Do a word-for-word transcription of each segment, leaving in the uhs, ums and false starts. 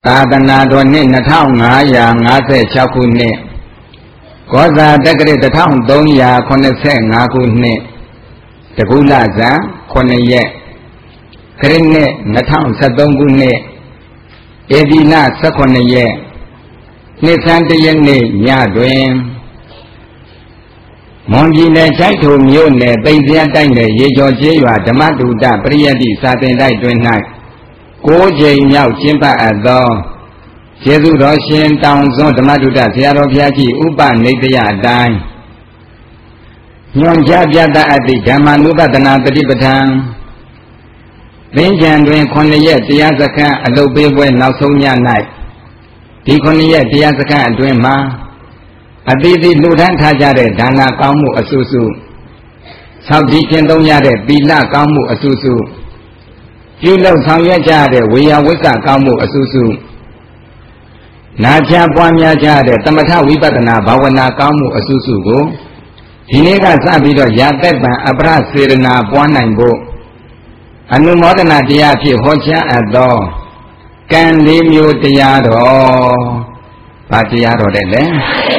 သာသနာတော်နှစ်နှစ်ထောင်ငါးရာငါးဆယ်ခြောက်ခုနှစ်ကောဇာတက္ကရာတစ်ထောင်သုံးရာခုနှစ်ဆယ်ငါးခုနှစ်တကူလဇန်ခုနှစ်ရက်ခရစ်နှစ်နှစ်ထောင်ဆယ်သုံးခုနှစ်ဧပြီလဆယ့်ခုနှစ်ရက်နှစ်ဆန်းတစ်ရက်နေ့ညတွင်မွန်ပြည်နယ်ချိုက်ထုံမြို့နယ်သိမ်စရတိုက်နယ်ရေကျော်ကျေးရွာဓမ္မတုဒ္ဒပရိယတ္တိစာသင်တိုက်တွင်၌ကိုးကြိမ်မြောက်ကျင်းပအပ်သောကျေးဇူးတော်ရှင်တောင်စွန်းဓမ္မတုဒ္ဒဆရာတော်ဘုရားကြီးဥပနိဒယအတိုင်းညွန်ကြားပြသအပ်သည့်ဓမ္မနုပဒနာတတိပဋ္ဌာန်သင်္ကြန်တွင်ခုနှစ်ရက်တရားစခန်းအလုပ်ပေးပွဲနောက်ဆုံးည၌ဒီခုနှစ်ရက်တရားစခန်းအတွင်းမှာအသီးသီးလှူဒန်းထားကြတဲ့ဒါနကောင်းမှုအစုစုဆောက်တည်ကျင့်သုံးရတဲ့သီလကောင်းမှုအစုစုပြုလုပ်ဆောင်ရွက်ကြတဲ့ဝေယဝိစ္စကောင်းမှုအစုစုနာချပွားများကြတဲ့သမထဝိပဿနာဘာဝနာကောင်းမှုအစုစုကိုဒီနေ့ကစပြီးတော့ရာသက်ပံအပရစေရနာပွားနိုင်ဖို့အနုမောဒနာတရားဖြင့်ဟောကြားအပ်သောကံလေးမျိုးတရားတော်ဘာတရားတော်တဲ့လဲ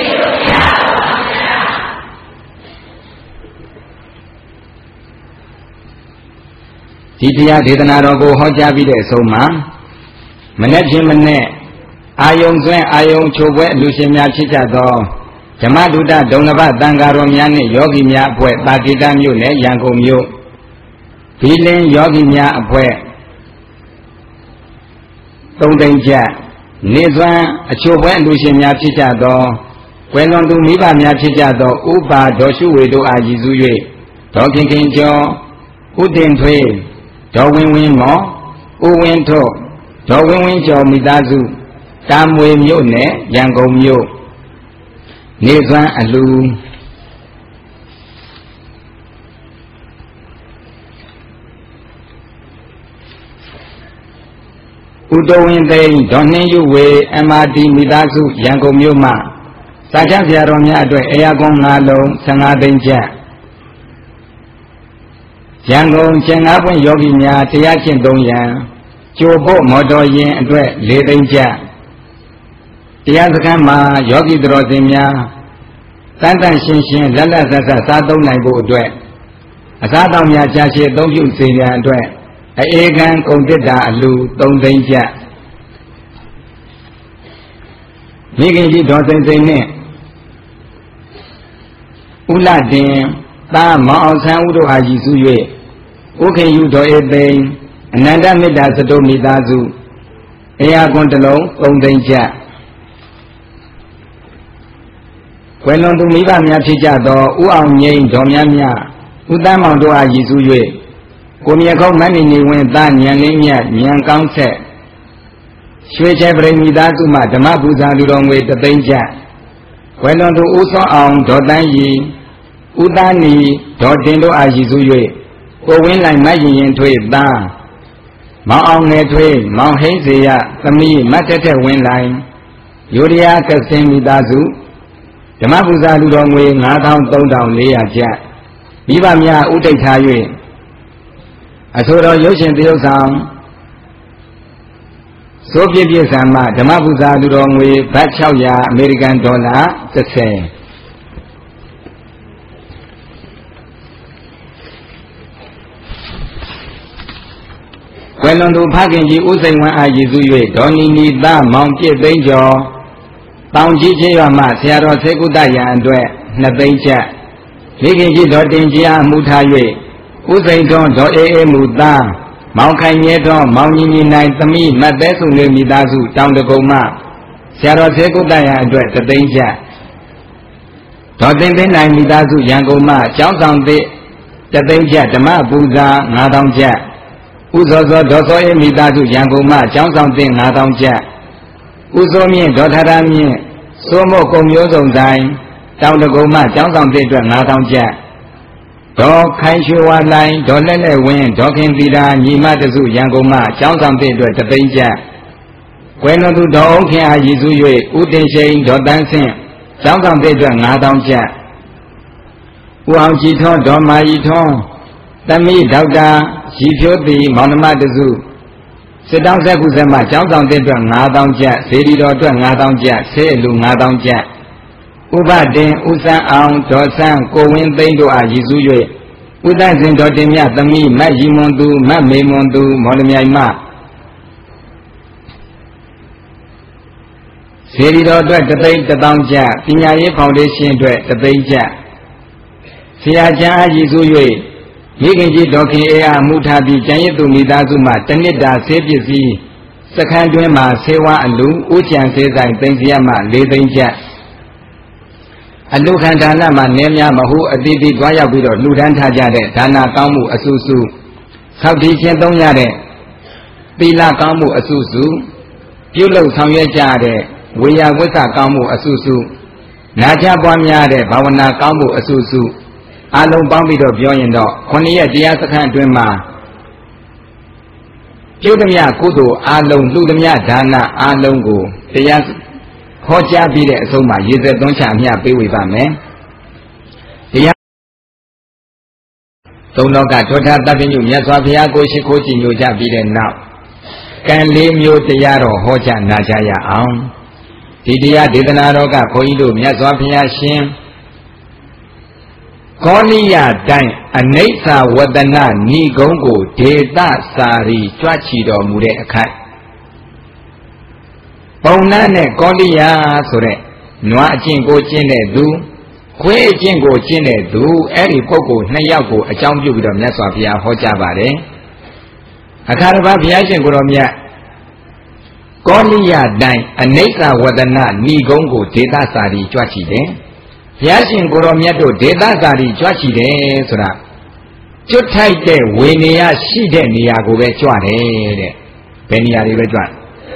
ဒီတရားဒေသနာတော်ကိုဟောကြားပြီးတဲ့အဆုံးမှာမနေ့ချင်းမနေ့အာယုံဆွဲအာယုံချိုပွဲအလူရှင်များဖြစ်ကြသောဓမ္မဒုဒ္ဒဒုံလဘသံဃာတော်များနှင့်ယောဂီများအဖွဲ့ပါတိတမြို့နယ်ရန်ကုန်မြို့ဘီလင်းယောဂီများအဖွဲ့သုံးသိန်းကျပ်နေစွမ်းအချိုပွဲအလူရှင်များဖြစ်ကြသောကွယ်လွန်သူမိဘများဖြစ်ကြသောဥပါဒေါ်ရှုဝေတို့အားရည်စူး၍ဒေါခင်ခင်ကျော်ဥတင်ထွေးဒေါ်ဝင်းဝင်းမော်ဦးဝင်းထုတ်ဒေါ်ဝင်းဝင်းကျော်မိသားစုတာမွေမြို့နယ်ရန်ကုန်မြို့နေစွမ်းအလူဥတဝင်းသိန်းဒေါ်နှင်းယူဝေ အမ် အာร์ တီ မိသားစုရန်ကုန်မြို့မှစာချဆရာတော်များအတွက်အေယာကွန်၅လုံးဆယ်ငါးသိန်းကျပ်ရန်ကုန်ကျင်ငါးပွင့်ယောဂီများတရားကျင့်သုံးရန်ကြိုဖို့မော်တော်ယာဉ်အတွက်လေးသိန်းကျပ်တရားစခန်းမှာယောဂီတော်စင်များတန်တန်ရှင်းရှင်းလက်လက်ဆက်ဆက်စားသုံးနိုင်ဖို့အတွက်အစားတောင်များရှားရှည်အသုံးပြုစေရန်အတွက်အေခံကုန်တစ်တာအလူသုံးသိန်းကျပ်မိခင်ကြီးဒေါ်စိန်စိန်နဲ့ဥလတင်သားမောင်အောင်ဆန်းဦးတို့အားရည်စူး၍ဥခင်ယူတော်အေသိန်းအနန္တမေတ္တာစတုမိသားစုအေယာကွန်တစ်လုံးသုံးသိန်းကျပ်ကွယ်လွန်သူမိဘများဖြစ်ကြသောဥအောင်ငိမ့်ဒေါ်များများဥတန်းမောင်တို့အားရည်စူး၍ကိုမြေခုံးမဏိနေဝင်းသားညံလင်းမြတ်ညံကောင်းဆက်ရွှေချဲပရိမိသားစုမှဓမ္မပူဇာလူတော်ငွေတသိန်းကျပ်ကွယ်လွန်သူဦးစောအောင်ဒေါ်တန်းရီဥသားနီဒေါ်တင်တို့အားရည်စူး၍ကိုဝင်းလိုက်မရင်ရင်ထွေးသားမောင်အောင်ငယ်ထွေးမောင်ဟိန်းစေရသမီးမတ်တက်တက်ဝင်းလိုက်ယိုရိယာကစင်မိသားစုဓမ္မပူဇာလူတော်ငွေငါးထောင်သုံးထောင်လေးရာကျပ်မိဘများဥဒိတ်ထား၍အဆိုတော်ရုပ်ရှင်သရုပ်ဆောင်စိုးပြည့်ပြည့်စံမှဓမ္မပူဇာလူတော်ငွေဘတ်၆ရာအမေရိကန်ဒေါ်လာတစ်ဆယ်ကွယ်လွန်သူဖခင်ကြီးဦးစိန်ဝမ်းအားရည်စူး၍ဒေါ်နီနီသားမောင်ပြည့်သိန်းကျော်တောင်ကြီးချေရွာမှဆရာတော်ဆေကုတရံအတွက်နှစ်သိန်းကျပ်မိခင်ကြီးဒေါ်တင်ကြီးအားမှုထား၍ဦးစိန်ထွန်းဒေါ်အေးအေးမူသားမောင်ခိုင်မြဲထွန်းမောင်ညီညီနိုင်သမီးမတ်သေးစုနေမိသားစုတောင်တကုံမှဆရာတော်ဆေကုတရံအတွက်တစ်သိန်းကျပ်ဒေါ်တင်သိန်းနိုင်မိသားစုရန်ကုန်မှကျောင်းဆောင်သစ်တစ်သိန်းကျပ်ဓမ္မပူဇာငါးထောင်ကျပ်ဥဇောဇောဒေါ်စောအေးမိသားစုရန်ကုန်မှကျောင်းဆောင်သစ်ငါးထောင်ကျပ်ဥစိုးမြင့်ဒေါ်ထထမြင့်စိုးမို့ကုံမျိုးစုံတိုင်းတောင်တကုံမှကျောင်းဆောင်သစ်အတွက်ငါးထောင်ကျပ်ဒေါ်ခိုင်ရွှေဝါလိုင်းဒေါ်လက်လက်ဝင်းဒေါ်ခင်သီတာညီမတစုရန်ကုန်မှကျောင်းဆောင်သစ်အတွက်တသိန်းကျပ်ကွယ်လွန်သူဒေါ်အောင်ခင်အားရည်စူး၍ဦးတင်ရှိန်ဒေါ်တန်းဆင့်ကျောင်းဆောင်သစ်အတွက်ငါးထောင်ကျပ်ဦးအောင်ကြည်ထွန်းဒေါ်မာရီထွန်းသမီးဒေါက်တာရီဖြိုးသည်မောင်နှမတစုစစ်တောင်းဆက်ခုဆက်မှာကျောင်းဆောင်တဲ့အတွက်ငါးသောင်းကျပ်စေတီတော်အတွက်ငါးသောင်းကျပ်ဆေးလူငါးသောင်းကျပ်ဥပတင်ဥစံအောင်ဒေါ်ဆန်းကိုဝင်းသိန်းတို့အားရည်စူး၍ဥဒ္ဒဇင်တော်တင်မြသမီးမတ်ရီမွန်သူမတ်မေမွန်သူမော်လမြိုင်မစေတီတော်အတွက်တသိန်းတစ်သောင်းကျပ်ပညာရေးဖောင်ဒေးရှင်းအတွက်တသိန်းကျပ်ဆရာကျမ်းအားရည်စူး၍မိခင်ကြီးဒေါခင်အေးအားမှုထားပြီးကျန်ရစ်သူမိသားစုမှတနစ်တာဆေးပစ္စည်းစခန်းတွင်းမှာဆေးဝါးအလူဥကြံဆေးဆိုင်သိန်းစီရမှ၄သိန်းကျပ်အလူခံဒါနမှာနည်းများမဟုတ်အတိအသီးတွားရောက်ပြီးတော့လှူဒန်းထားကြတဲ့ဒါနကောင်းမှုအစုစုဆောက်တည်ခြင်းသုံးရတဲ့သီလကောင်းမှုအစုစုပြုလုပ်ဆောင်ရွက်ကြတဲ့ဝေယဝိသကောင်းမှုအစုစုနာကြပွားများတဲ့ဘာဝနာကောင်းမှုအစုစုအလုံးပေါင်းပြီးတော့ပြောရင်တော့ခုနှစ်ရက်တရားစခန်းအတွင်းမှာပြုသမျှကုသိုလ်အလုံးလှူသမျှဒါနအလုံးကိုတရားဟောကြားပြီးတဲ့အဆုံးမှာရေစက်သွန်းချအမျှပေးဝေပါမယ်တရားသုံးလောကထောထာတပ်ပညုမြတ်စွာဘုရားကိုရှိခိုးကြည်ညိုကြပြီးတဲ့နောက်ကံလေးမျိုးတရားတော်ဟောကြားနာကြရအောင်ဒီတရားဒေသနာတော်ကခွန်ကြီးတို့မြတ်စွာဘုရားရှင်ကောလိယတိုင်းအနိစ္စဝတ္တနာညီကုန်းကိုဒေသစာရီကြွချီတော်မူတဲ့အခိုက်ပုံနာနဲ့ကောလိယဆိုတဲ့နွားအကျင့်ကိုကျင့်တဲ့သူခွေးအကျင့်ကိုကျင့်တဲ့သူအဲ့ဒီပုဂ္ဂိုလ်နှစ်ယောက်ကိုအကြောင်းပြုပြီးတော့မြတ်စွာဘုရားဟောကြားပါတယ်အခါတစ်ပါးဘုရားရှင်ကိုတော်မြတ်ကောလိယတိုင်းအနိစ္စဝတ္တနာညီကုန်းကိုဒေသစာရီကြွချီတယ်ဘုရားရှင်ကိုတော်မြတ်တို့ဒေသစာရီကြွချီတယ်ဆိုတာကျွတ်ထိုက်တဲ့ဝေနေရရှိတဲ့နေရာကိုပဲကြွတယ်တဲ့ဘယ်နေရာတွေပဲကြွ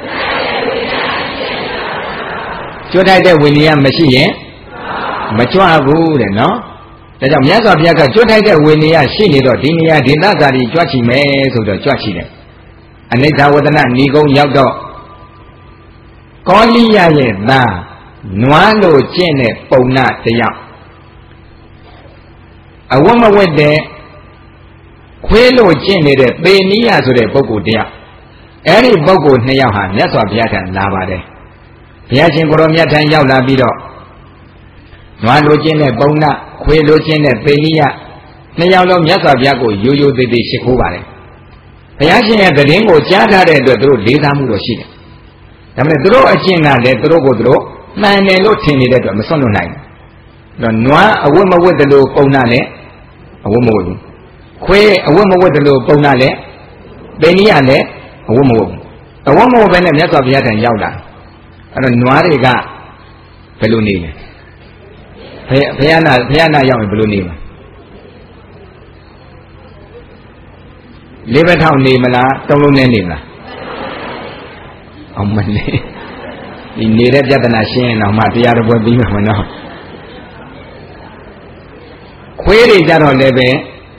ကျွတ်ထိုက်တဲ့ဝေနေရမရှိရင်မကြွဘူးတဲ့နော်ဒါကြောင့်မြတ်စွာဘုရားကကျွတ်ထိုက်တဲ့ဝေနေရရှိနေတော့ဒီနေရာဒေသစာရီကြွချီမယ်ဆိုတော့ကြွချီတယ်အနိစ္စဝတ္တနာညီကုန်းရောက်တော့ကောလိယရဲ့သားနွားလိုကျင့်တဲ့ပုံနာတယောက်အဝတ်မဝတ်တဲ့ခွေးလိုကျင့်နေတဲ့ပေနိယဆိုတဲ့ပုဂ္ဂိုလ်တယောက်အဲ့ဒီပုဂ္ဂိုလ်နှစ်ယောက်ဟာမြတ်စွာဘုရားထံလာပါတယ်ဘုရားရှင်ကိုရောမြတ်ထံရောက်လာပြီးတော့နွားလိုကျင့်တဲ့ပုံနာခွေးလိုကျင့်တဲ့ပေနိယနှစ်ယောက်လုံးမြတ်စွာဘုရားကိုရိုးရိုးသေးသေးရှိခိုးပါတယ်ဘုရားရှင်ရဲ့တည်င်းကိုကြားထားတဲ့အတွက်သူတို့လေးစားမှုတော့ရှိတယ်ဒါပေမဲ့သူတို့အကျင့်ကလည်းသူတို့ကိုသူတို့မှန်တယ်လို့ထင်နေတဲ့အတွက်မစွန့်လွတ်နိုင်ဘူးတော့နွားအဝတ်မဝတ်တယ်လို့ပုံနာလည်းအဝတ်မဝတ်ဘူးခွေးအဝတ်မဝတ်တယ်လို့ပုံနာလည်းပေနိယလည်းအဝတ်မဝတ်ဘူးအဝတ်မဝတ်ဘဲနဲ့မြတ်စွာဘုရားထံရောက်လာအဲ့တော့နွားတွေကဘယ်လိုနေလဲဘုရားနာဘုရားနာရောက်ရင်ဘယ်လိုနေမလဲလေးဘက်ထောင်နေမလားတုံးလုံးနဲ့နေမလားအောင်မလေးဒီနေတဲ့ပြဿနာရှင်းရင်တော့မှတရားတော်ပွဲပြီးမှာမနော်ခွေးတွေကြတော့လည်းပဲ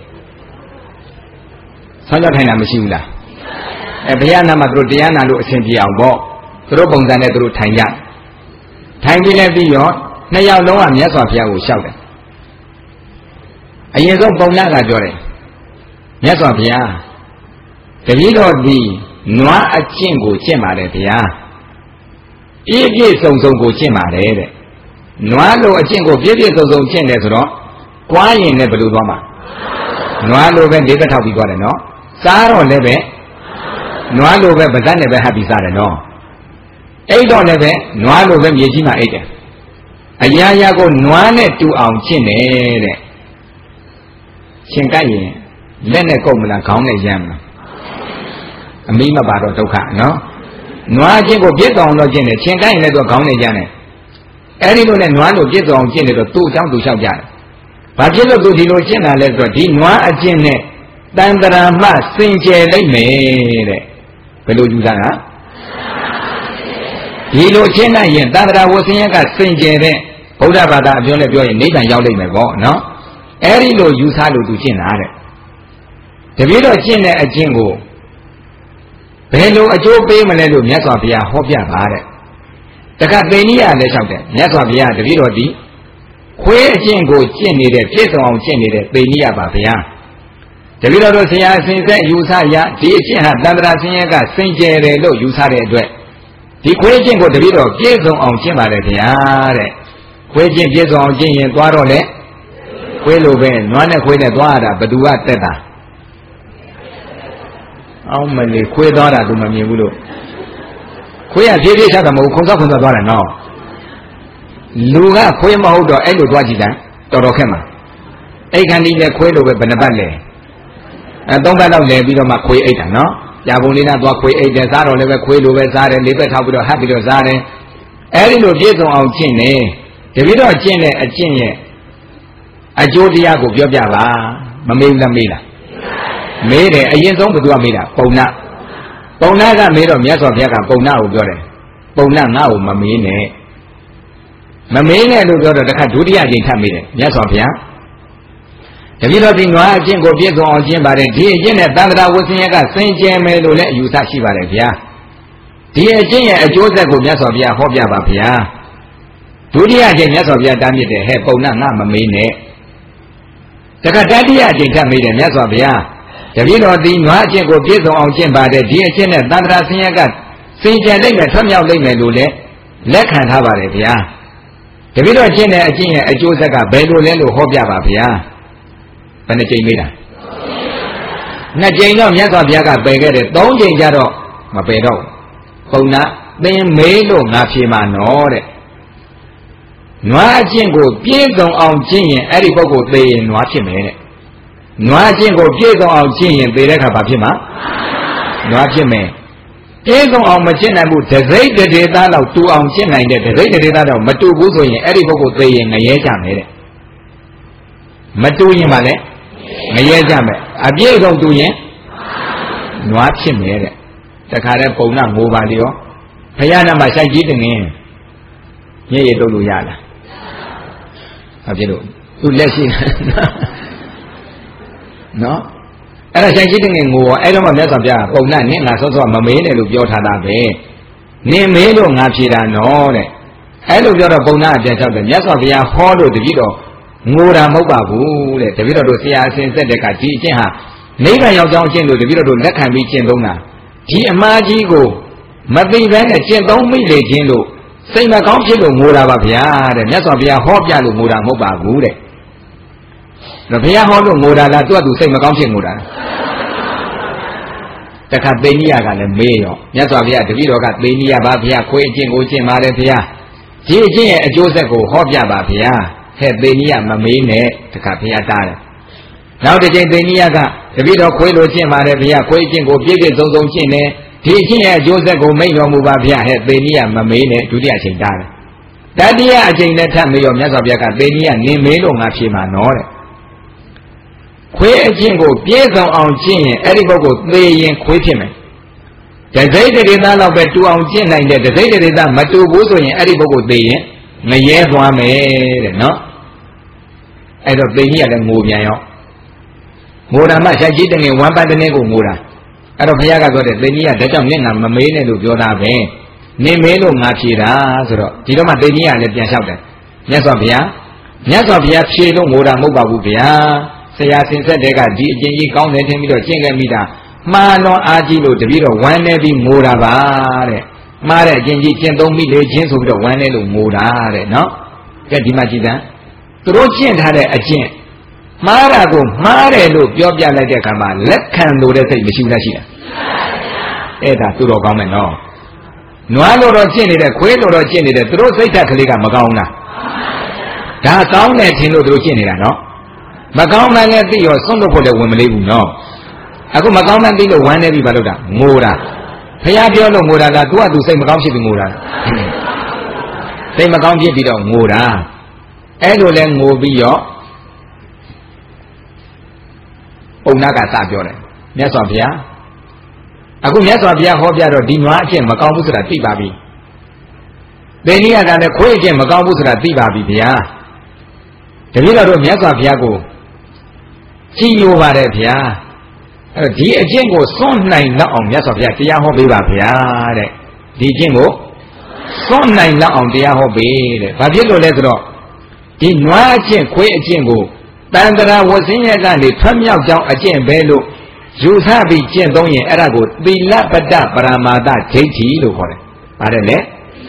ဆောင်းကြထိုင်တာမရှိဘူးလားအဲဘုရားနာမှာသူတို့တရားနာလို့အဆင်ပြေအောင်ပေါ့သူတို့ပုံစံနဲ့သူတို့ထိုင်ကြထိုင်ပြီးလည်းပြီးရောနှစ်ယောက်လုံးကမြတ်စွာဘုရားကိုလျှောက်တယ်အရင်ဆုံးပုံနာကပြောတယ်မြတ်စွာဘုရားတပည့်တော်ဒီနွားအကျင့်ကိုကျင့်ပါတယ်ဗျာပြည့်ပြည့်စုံစုံကိုကျင့်ပါတယ်တဲ့နွားလိုအကျင့်ကိုပြည့်ပြည့်စုံစုံကျင့်တယ်ဆိုတော့ကြွားရင်လည်းဘယ်လိုသွားမှာနွားလိုပဲလေးသက်ထောက်ပြီးသွားတယ်နော်စားတော့လည်းပဲနွားလိုပဲဗဇတ်နဲ့ပဲဟပ်ပြီးစားတယ်နော်အိတ်တော့လည်းပဲနွားလိုပဲမြေကြီးမှာအိတ်တယ်အရာရာကိုနွားနဲ့တူအောင်ကျင့်တယ်တဲ့ရှင်ကြိုက်ရင်လက်နဲ့ကုတ်မလားခေါင်းနဲ့ရမ်းမလားအမိမပါတော့ဒုက္ခနော်နွားချင်းကိုပြည့်စုံအောင်တော့ကျင့်တယ်ချင်းကိုင်းရင်လည်းသူခေါင်းနဲ့ကျမ်းတယ်အဲ့ဒီလိုနဲ့နွားတို့ပြည့်စုံအောင်ကျင့်တယ်တော့သူ့အကြောင်းသူလျှောက်ကြတယ်ဘာဖြစ်လို့သူဒီလိုကျင့်တာလဲဆိုတော့ဒီနွားအကျင့်နဲ့တန်တရာမှစင်ကြယ်လိုက်မယ်တဲ့ဘယ်လိုယူတာကဒီလိုကျင့်လိုက်ရင်တန်တရာဝဆင်းရဲကစင်ကြယ်တဲ့ဗုဒ္ဓဘာသာအပြောနဲ့ပြောရင်နိဗ္ဗာန်ရောက်လိမ့်မယ်ပေါ့နော်အဲ့ဒီလိုယူဆလို့သူကျင့်တာတဲ့တပည့်တော်ကျင့်တဲ့အကျင့်ကိုဘယ်လိုအကျိုးပေးမလဲလို့မြတ်စွာဘုရားဟောပြပါတဲ့တခါသိဏိယလည်းလျှောက်တယ်မြတ်စွာဘုရားတပည့်တော်ဒီခွေးအကျင့်ကိုကျင့်နေတဲ့ပြည့်စုံအောင်ကျင့်နေတဲ့သိဏိယပါဗျာတပည့်တော်တို့ဆရာအစဉ်ဆက်ယူဆရဒီအချင်းဟာတန္တရာဆင်းရဲကစင်ကြယ်တယ်လို့ယူဆတဲ့အတွက်ဒီခွေးချင်းကိုတပည့်တော်ပြည့်စုံအောင်ကျင့်ပါတယ်ဗျာတဲ့ခွေးချင်းပြည့်စုံအောင်ကျင့်ရင်သွားတော့လေခွေးလိုပဲနွားနဲ့ခွေးနဲ့သွားရတာဘသူကတက်တာအောင်မလေးခွေးသွားတာသူမမြင်ဘူးလို့ခွေးကဖြည်းဖြည်းချတာမဟုတ်ခုံစောက်ခုံစောက်သွားတယ်နော်လူကခွေးမဟုတ်တော့အဲ့လိုသွားကြည့်တယ်တော်တော်ခက်မှာအိတ်ခန္တီနဲ့ခွေးလိုပဲဘယ်နှပတ်လဲအဲသုံးပတ်လောက်လဲပြီးတော့မှခွေးအိတ်တာနော်ကြာပုံလေးနဲ့သွားခွေးအိတ်တယ်စားတော့လည်းပဲခွေးလိုပဲစားတယ်လေးပတ်ထောက်ပြီးတော့ဟပ်ပြီးတော့စားတယ်အဲဒီလိုပြည့်စုံအောင်ကျင့်နေတပည့်တော်ကျင့်တဲ့အကျင့်ရဲ့အကျိုးတရားကိုပြောပြပါမမေးဘူးလားမေးလားမေးတယ်အရင်ဆုံးဘယ်သူကမေးတာပုံနာပုံနာကမေးတော့မြတ်စွာဘုရားကပုံနာကိုပြောတယ်ပုံနာငါ့ကိုမမေးနဲ့မမေးနဲ့လို့ပြောတော့တခါဒုတိယအချိန်ထပ်မေးတယ်မြတ်စွာဘုရားတပည့်တော်ဒီနွားအကျင့်ကိုပြည့်စုံအောင်ကျင့်ပါတယ်ဒီအကျင့်နဲ့သံဃာဝဆင်းရဲကစင်ကြယ်မယ်လို့လည်းအယူဆရှိပါတယ်ဗျာဒီအကျင့်ရဲ့အကျိုးဆက်ကိုမြတ်စွာဘုရားဟောပြပါဗျာဒုတိယအချိန်မြတ်စွာဘုရားတားမြစ်တယ်ဟဲ့ပုံနာငါမမေးနဲ့တခါတတိယအချိန်ထပ်မေးတယ်မြတ်စွာဘုရားတပည့်တော်ဒီနွားအကျင့်ကိုပြည့်စုံအောင်ကျင့်ပါတယ်ဒီအကျင့်နဲ့သံဃာဆင်းရဲကစင်ကြယ်လိမ့်မယ်ထွတ်မြောက်လိမ့်မယ်လို့လည်းလက်ခံထားပါတယ်ဗျာတပည့်တော်ကျင့်တဲ့အကျင့်ရဲ့အကျိုးဆက်ကဘယ်လိုလဲလို့ဟောပြပါဗျာဘယ်နှကြိမ်မေးတာနှစ်ကြိမ်တော့မြတ်စွာဘုရားကပယ်ခဲ့တယ်သုံးကြိမ်ကျတော့မပယ်တော့ပုံနာသင်မေးလို့ငါဖြေမှာနော်တဲ့နွားအကျင့်ကိုပြည့်စုံအောင်ကျင့်ရင်အဲ့ဒီပုဂ္ဂိုလ်သေရင်နွားဖြစ်မယ်တဲ့နွားအကျင့်ကိုပြည့်စုံအောင်ကျင့်ရင်သေတဲ့အခါဘာဖြစ်မှာနွားဖြစ်မယ်ပြည့်စုံအောင်မကျင့်နိုင်ဘူးတစိမ့်တရေသားလောက်တူအောင်ကျင့်နိုင်တဲ့တစိမ့်တရေသားတော့မတူဘူးဆိုရင်အဲ့ဒီပုဂ္ဂိုလ်သေရင်ငရဲကြမယ်တဲ့မတူရင်ပါလေငရဲကြမယ်အပြည့်စုံတူရင်နွားဖြစ်မယ်တဲ့တခါတည်းပုံနာငိုပါလေရောဘုရားနာမှာစိုက်ကြည့်တင်ရင်ညည့်ရတုတ်လို့ရလားဘာဖြစ်လို့သူလက်ရှိနော်အဲ့ဒါစိုက်ကြည့်တင်ငိုရောအဲ့တော့မှမြတ်စွာဘုရားပုံနာနင်းငါစောစောမမေးနဲ့လို့ပြောထားတာပဲနင်းမေးလို့ငါဖြေတာနော်တဲ့အဲ့လိုပြောတော့ပုံနာအပြန်လျှောက်တယ်မြတ်စွာဘုရားဟောလို့တတိတော်ငိုတာမဟုတ်ပါဘူးတဲ့တပည့်တော်တို့ဆရာအစဉ်ဆက်တဲ့ကဒီအကျင့်ဟာနိဗ္ဗာန်ရောက်ကြောင်းအကျင့်လို့တပည့်တော်တို့လက်ခံပြီးကျင့်သုံးတာဒီအမှားကြီးကိုမသိဘဲနဲ့ကျင့်သုံးမိလေခြင်းလို့စိတ်မကောင်းဖြစ်လို့ငိုတာပါဗျာတဲ့မြတ်စွာဘုရားဟောပြလို့ငိုတာမဟုတ်ပါဘူးတဲ့ဘုရားဟောလို့ငိုတာလားသူကသူစိတ်မကောင်းဖြစ်ငိုတာတခါသိနိယကလည်းမေးရောမြတ်စွာဘုရားတပည့်တော်ကသိနိယပါဗျာခွေးအကျင့်ကိုကျင့်ပါတယ်ဗျာဒီအကျင့်ရဲ့အကျိုးဆက်ကိုဟောပြပါဗျာဟဲ့သေနိယမမေးနဲ့တခါဘုရားတားတယ်နောက်တစ်ချိန်သေနိယကတပည့်တော်ခွေးလိုကျင့်ပါတယ်ဘုရားခွေးအကျင့်ကိုပြည့်ပြည့်စုံစုံကျင့်တယ်ဒီအကျင့်ရဲ့အကျိုးဆက်ကိုမိန့်တော်မူပါဘုရားဟဲ့သေနိယမမေးနဲ့ဒုတိယအချိန်တားတယ်တတိယအချိန်နဲ့ထပ်မေးရောမြတ်စွာဘုရားကသေနိယနင်မေးလို့ငါဖြေမှာနော်တဲ့ခွေးအကျင့်ကိုပြည့်စုံအောင်ကျင့်ရင်အဲ့ဒီပုဂ္ဂိုလ်သေရင်ခွေးဖြစ်မယ်တစိမ့်တရေသားလောက်ပဲတူအောင်ကျင့်နိုင်တဲ့တစိမ့်တရေသားမတူဘူးဆိုရင်အဲ့ဒီပုဂ္ဂိုလ်သေရင်ငရဲသွားမယ်တဲ့နော်အဲ့တော့သိကြီးကလည်းငိုပြန်ရောငိုတာမှရိုက်ကြီးတငယ်ဝမ်းပတ်တနေကိုငိုတာအဲ့တော့ဘုရားကပြောတယ်သိကြီးကဒါကြောင့်မျက်နှာမမေးနဲ့လို့ပြောတာပဲနေမေးလို့ငါဖြေတာဆိုတော့ဒီတော့မှသိကြီးကလည်းပြန်လျှောက်တယ်မြတ်စွာဘုရားမြတ်စွာဘုရားဖြေလို့ငိုတာမဟုတ်ပါဘူးဗျာဆရာစင်ဆက်တဲ့ကဒီအကျင့်ကြီးကောင်းတယ်ထင်ပြီးတော့ကျင့်ခဲ့မိတာမှားတော့အားကြီးလို့တပည့်တော်ဝမ်းနေပြီးငိုတာပါတဲ့မှားတဲ့အကျင့်ကြီးကျင့်သုံးမိလေချင်းဆိုပြီးတော့ဝမ်းနေလို့ငိုတာတဲ့နော်ကဲဒီမှာကြည်စမ်းသူတို့ကျင့်ထားတဲ့အကျင့်မှားတာကိုမှားတယ်လို့ပြောပြလိုက်တဲ့အခါမှာလက်ခံလို့တဲ့စိတ်မရှိဘူးလားရှိလားအဲ့ဒါသူတော်ကောင်းမယ်နော်နွားလို့တော့ကျင့်နေတဲ့ခွေးလို့တော့ကျင့်နေတဲ့သူတို့စိတ်ဓာတ်ကလေးကမကောင်းလားဒါကောင်းတယ်ထင်လို့သူတို့ကျင့်နေတာနော်မကောင်းမှလည်းသိရောဆုံးလို့ဖို့လည်းဝင်မလေးဘူးနော်အခုမကောင်းမှသိလို့ဝမ်းနေပြီဘာလို့တာငိုတာဘုရားပြောလို့ငိုတာကသူကသူစိတ်မကောင်းဖြစ်ပြီးငိုတာစိတ်မကောင်းဖြစ်ပြီးတော့ငိုတာအဲ့လိုလဲငိုပြီးတော့ပုံနာကစပြောတယ်မြတ်စွာဘုရားအခုမြတ်စွာဘုရားဟောပြတော့ဒီနွားအကျင့်မကောင်းဘူးဆိုတာသိပါပြီသေနိယကလည်းခွေးအကျင့်မကောင်းဘူးဆိုတာသိပါပြီဗျာတပည့်တော်တို့မြတ်စွာဘုရားကိုကြည်ညိုပါတယ်ဗျာအဲ့တော့ဒီအကျင့်ကိုစွန့်နိုင်လောက်အောင်မြတ်စွာဘုရားတရားဟောပေးပါဗျာတဲ့ဒီအကျင့်ကိုစွန့်နိုင်လောက်အောင်တရားဟောပေးတဲ့ဘာဖြစ်လို့လဲဆိုတော့ဒီနွားအကျင့်ခွေးအကျင့်ကိုတန်တရာဝဆင်းရဲကနေထွက်မြောက်ကြောင်းအကျင့်ပဲလို့ယူဆပြီးကျင့်သုံးရင်အဲ့ဒါကိုသီလပတ္တပရမာတဒိဋ္ဌိလို့ခေါ်တယ်။ပါတယ်လေ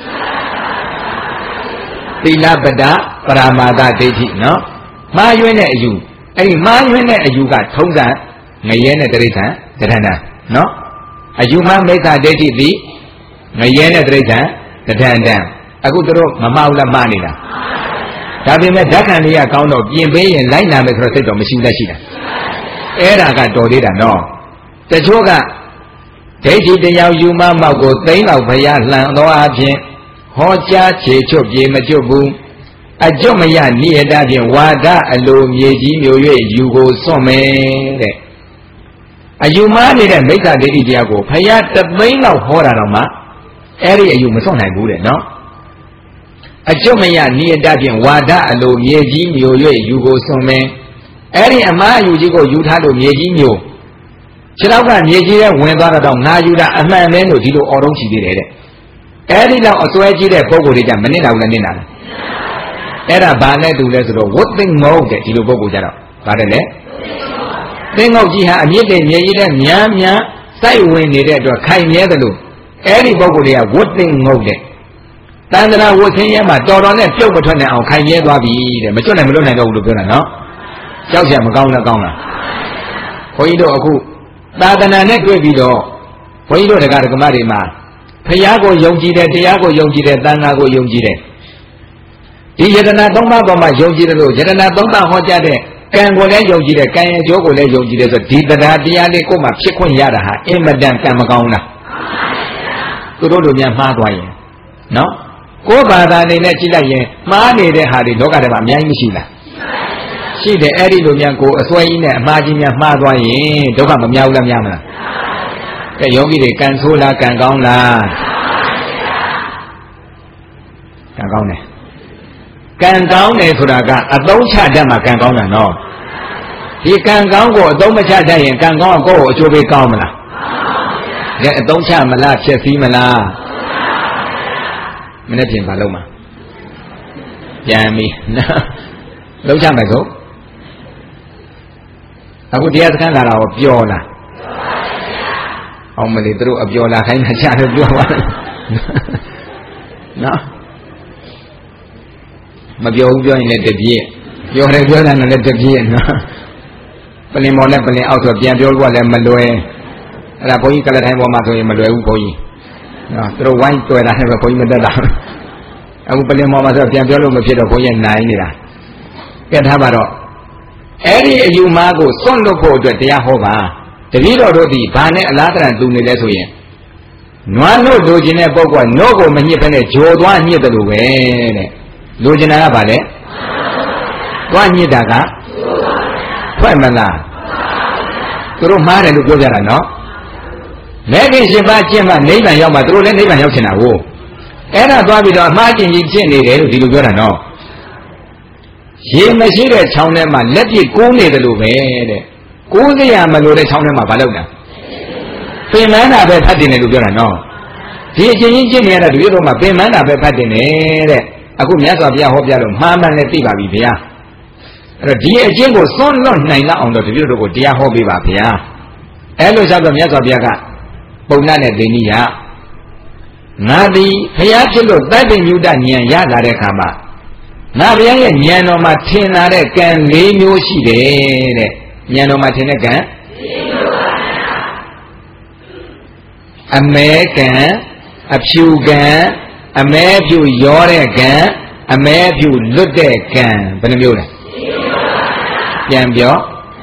သီလပတ္တပရမာတဒိဋ္ဌိနော်မှားယွင်းတဲ့အယူအဲ့ဒီမှားယွင်းတဲ့အယူကထုံးစံငရဲနဲ့တိရစ္ဆာန်တဏ္ဍာနော်အယူမှားမိစ္ဆာဒိဋ္ဌိသည်ငရဲနဲ့တိရစ္ဆာန်တဏ္ဍာအခုတို့မမှားဘူးလားမှားနေတာဒါပေမဲ့ဓာတ်ခံလေးကကောင်းတော့ပြင်ပေးရင်လိုက်နာမယ်ဆိုတော့စိတ်တော့မရှိတတ်ရှိတာအဲ့ဒါကတော်သေးတာနော်တချို့ကဒိဋ္ဌိတရားယူမမောက်ကိုသိန်းလောက်ဘုရားလှန်တော်အဖြစ်ဟောကြားခြေချွတ်ပြေမချွတ်ဘူးအကျွတ်မရနိယတဖြင့်ဝါဒအလိုမြေကြီးမျိုး၍ယူကိုစွန့်မယ်တဲ့အယူမားနေတဲ့မိစ္ဆာဒိဋ္ဌိတရားကိုဘုရားတသိန်းလောက်ဟောတာတော့မှအဲ့ဒီအယူမစွန့်နိုင်ဘူးတဲ့နော်အကျွတ်မရနိယတဖြင့်ဝါဒအလိုမြေကြီးမျိုး၍ယူကိုစွန့်မယ်အဲ့ဒီအမှားအယူကြီးကိုယူထားလို့မြေကြီးမျိုးခြေထောက်ကမြေကြီးရဲ့ဝင်သွားတော့ငါယူတာအမှန်ပဲလို့ဒီလိုအော်တုံးချီသေးတယ်တဲ့အဲ့ဒီလောက်အစွဲကြီးတဲ့ပုံကိုယ်တွေကမနစ်တာဘူးလားနစ်တာလားအဲ့ဒါဘာနဲ့တူလဲဆိုတော့ဝတ်သိငုတ်တဲ့ဒီလိုပုံကိုယ်ကြတော့ဗါတယ်လေသိငုတ်ကြီးဟာအမြင့်တဲ့မြေကြီးတဲ့များများစိုက်ဝင်နေတဲ့အတွက်ခိုင်မြဲတယ်လို့အဲ့ဒီပုံကိုယ်တွေကဝတ်သိငုတ်တဲ့တန်တရာဝတ်ဆင်းရဲမှာတော်တော်နဲ့ပြုတ်မထွက်နိုင်အောင်ခိုင်မြဲသွားပြီတဲ့မကျွတ်နိုင်မလွတ်နိုင်တော့ဘူးလို့ပြောတာနော်ကြောက်ရမကောင်းလားကောင်းလားဘုန်းကြီးတို့အခုသာသနာနဲ့တွေ့ပြီးတော့ဘုန်းကြီးတို့တရားဓမ္မတွေမှာဖရာကိုယုံကြည်တယ်တရားကိုယုံကြည်တယ်သံဃာကိုယုံကြည်တယ်ဒီယတနာသုံးပါးပေါ်မှာယုံကြည်တယ်လို့ယတနာသုံးပါးဟောကြားတဲ့ကံကိုလည်းယုံကြည်တယ်ကံရဲ့အကျိုးကိုလည်းယုံကြည်တယ်ဆိုဒီတရားတရားလေးကိုမှဖြစ်ခွင့်ရတာဟာအင်မတန်ကံမကောင်းလားသူတို့တို့များမှားသွားရင်နော်ကိုယ်ဘာသာနေနဲ့ကြည့်လိုက်ရင်မှားနေတဲ့ဟာတွေလောကထဲမှာအများကြီးမရှိလားရှိတယ်အဲ့ဒီလိုများကိုအစွဲကြီးနဲ့အမှားကြီးများမှားသွားရင်ဒုက္ခမများဘူးလားများမလားကဲယောဂီတွေကံဆိုးလားကံကောင်းလားကံကောင်းတယ်ကံကောင်းတယ်ဆိုတာကအသုံးချတတ်မှကံကောင်းတာနော်ဒီကံကောင်းကိုအသုံးမချတတ်ရင်ကံကောင်းကိုကိုယ်ကိုအကျိုးပေးကောင်းမလားကဲအသုံးချမလားဖြစ်စည်းမလားမနေ့ပြင်ပါလုံးမှာပြန်ပြီလုံးချမယ်ဆိုအခုတရားစခန်းလာတော့ပျော်လားအောင်မလေးသူတို့အပျော်လာခိုင်းတာချတယ်ပြောပါနော်မပြောဘူးပြောရင်လည်းတပြည့်ပြောတယ်ပြောတယ်လည်းတပြည့်နော်ပလင်မော်နဲ့ပလင်အောက်ဆိုပြန်ပြောလို့ကလည်းမလွယ်အဲ့ဒါဘုန်းကြီးကလထိုင်ပေါ်မှာဆိုရင်မလွယ်ဘူးဘုန်းကြီးနော်သူတို့ဝိုင်းတွေ့တာနဲ့ပဲဘုန်းကြီးမတက်တာအခုပလင်မော်မှာဆိုပြန်ပြောလို့မဖြစ်တော့ဘုန်းကြီးနိုင်နေတာကဲထားပါတော့အဲ့ဒီအယူမားကိုစွန့်လွတ်ဖို့အတွက်တရားဟောပါတပည့်တော်တို့ဒီဘာနဲ့အလားတန်တူနေလဲဆိုရင်နွားလို့လိုချင်တဲ့ပုဂ္ဂိုလ်ကနို့ကိုမညစ်ဖက်နဲ့ဂျိုသွားညစ်တယ်လို့ပဲတဲ့လိုချင်တာကဘာလဲသွားညစ်တာကဖွဲ့မလားသူတို့မှားတယ်လို့ပြောကြတာနော်မဲခင်ရှင်ပါကျင့်မှနိဗ္ဗာန်ရောက်မှသူတို့လည်းနိဗ္ဗာန်ရောက်ချင်တာကိုအဲ့ဒါသွားပြီးတော့အမှားကျင့်ကြီးကျင့်နေတယ်လို့ဒီလိုပြောတာနော်ရေမရှိတဲ့ချောင်းထဲမှာလက်ပြကိုးနေတယ်လို့ပဲတဲ့ကိုးစရာမလိုတဲ့ချောင်းထဲမှာဘာလုပ်တာပင်မန်းတာပဲဖတ်တင်တယ်လို့ပြောတာနော်ဒီအချင်းချင်းကျင့်နေရတာဒီလိုတော့မှပင်မန်းတာပဲဖတ်တင်တယ်တဲ့အခုမြတ်စွာဘုရားဟောပြလို့မှားမှန်နဲ့သိပါပြီဗျာအဲ့တော့ဒီအချင်းကိုစွန့်လွတ်နိုင်လောက်အောင်တော့ဒီလိုတို့ကိုတရားဟောပေးပါဗျာအဲ့လိုဆိုတော့မြတ်စွာဘုရားကပုံနာနဲ့ဒိဋ္ဌိယငါသည်ဘုရားဖြစ်လို့တတ္တိညုတဉာဏ်ရလာတဲ့အခါမှာငါဘုရားရဲ့ဉာဏ်တော်မှာထင်လာတဲ့ကံ၄မျိုးရှိတယ်တဲ့ဉာဏ်တော်မှာထင်တဲ့ကံအမဲကံအဖြူကံအမဲဖြူရောတဲ့ကံအမဲဖြူလွတ်တဲ့ကံဘယ်နှမျိုးလဲပြန်ပြော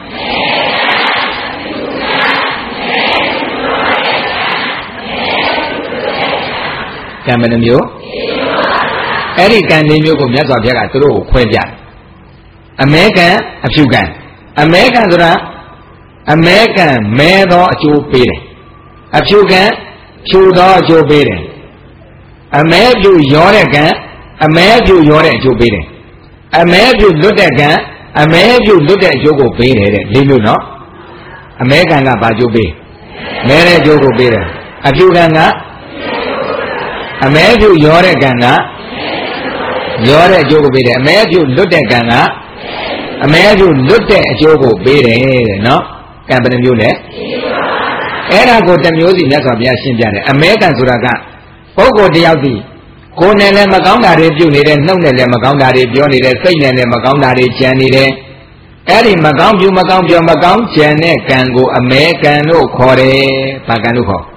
ကံဘယ်နှမျိုးအဲ့ဒီကံ၄မျိုးကိုမြတ်စွာဘုရားကသူတို့ကိုခွဲပြတယ်အမဲကံအဖြူကံအမဲကံဆိုတာအမဲကံမဲသောအကျိုးပေးတယ်အဖြူကံဖြူသောအကျိုးပေးတယ်အမဲဖြူရောတဲ့ကံအမဲဖြူရောတဲ့အကျိုးပေးတယ်အမဲဖြူလွတ်တဲ့ကံအမဲဖြူလွတ်တဲ့အကျိုးကိုပေးတယ်တဲ့၄မျိုးနော်အမဲကံကဘာကျိုးပေးမဲတဲ့အကျိုးကိုပေးတယ်အဖြူကံကအမဲဖြူရောတဲ့ကံကရောတဲ့အကျိုးကိုပေးတယ်အမဲဖြူလွတ်တဲ့ကံကအမဲပြုလွတ်တဲ့အကျိုးကိုပေးတယ်တဲ့နော်ကံဘယ်နှမျိုးလဲအဲ့ဒါကိုတစ်မျိုးစီမြတ်စွာဘုရားရှင်းပြတယ်အမဲကံဆိုတာကပုဂ္ဂိုလ်တယောက်ဒီကိုယ်နဲ့လည်းမကောင်းတာတွေပြုနေတယ်နှုတ်နဲ့လည်းမကောင်းတာတွေပြောနေတယ်စိတ်နဲ့လည်းမကောင်းတာတွေကြံနေတယ်အဲ့ဒီမကောင်းပြုမကောင်းပြောမကောင်းကြံတဲ့ကံကိုအမဲကံလို့ခေါ်တယ်ဘာကံလို့ခေါ်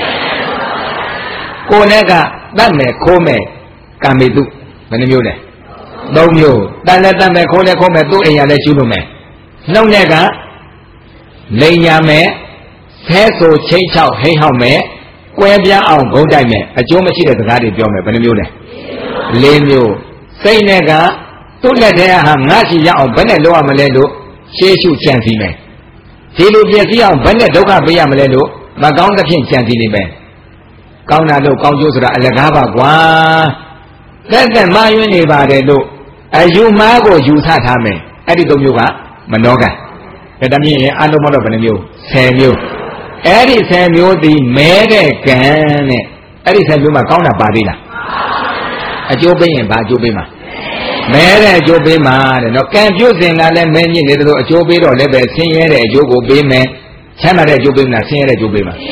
ကိုယ်နဲ့ကတတ်မယ်ခိုးမယ်ကံမေတုဘယ်နှမျိုးလဲသုံးမျိုးတတ်လည်းတတ်မယ်ခိုးလည်းခိုးမယ်သူ့အိမ်ရလည်းရှုလို့မယ်နှုတ်နဲ့ကလိန်ညာမယ်ဆဲဆိုချိန်ချောက်ဟိဟောက်မယ်ကွဲပြားအောင်ဂုံးတိုက်မယ်အကျိုးမရှိတဲ့စကားတွေပြောမယ်ဘယ်နှမျိုးလဲလေးမျိုးစိတ်နဲ့ကသူ့လက်ထဲဟာငါ့ရှိရအောင်ဘယ်နဲ့လုပ်ရမလဲလို့ရှေးရှုကြံစီမယ်ဒီလိုပြည့်စည်အောင်ဘယ်နဲ့ဒုက္ခပေးရမလဲလို့မကောင်းသဖြင့်ကြံစီနေမယ်ကောင်းတာလို့ကောင်းကျိုးဆိုတာအလကားပါကွာသက်သက်မှားယွင်းနေပါတယ်လို့အယူမှားကိုယူဆထားမယ်အဲ့ဒီသုံးမျိုးကမနောကံဒါတမင်းရင်အလုံးမတော့ဘယ်နှမျိုးဆယ်မျိုးအဲ့ဒီဆယ်မျိုးဒီမဲတဲ့ကံနဲ့အဲ့ဒီဆယ်မျိုးမှာကောင်းတာပါသေးလားအကျိုးပေးရင်ဘာအကျိုးပေးမှာမဲတဲ့အကျိုးပေးမှာတဲ့နော်ကံပြုတ်စဉ်ကလည်းမဲညစ်နေတယ်လို့အကျိုးပေးတော့လည်းပဲဆင်းရဲတဲ့အကျိုးကိုပေးမယ်ချမ်းသာတဲ့အကျိုးပေးမလားဆင်းရဲတဲ့အကျိုးပေးမှာ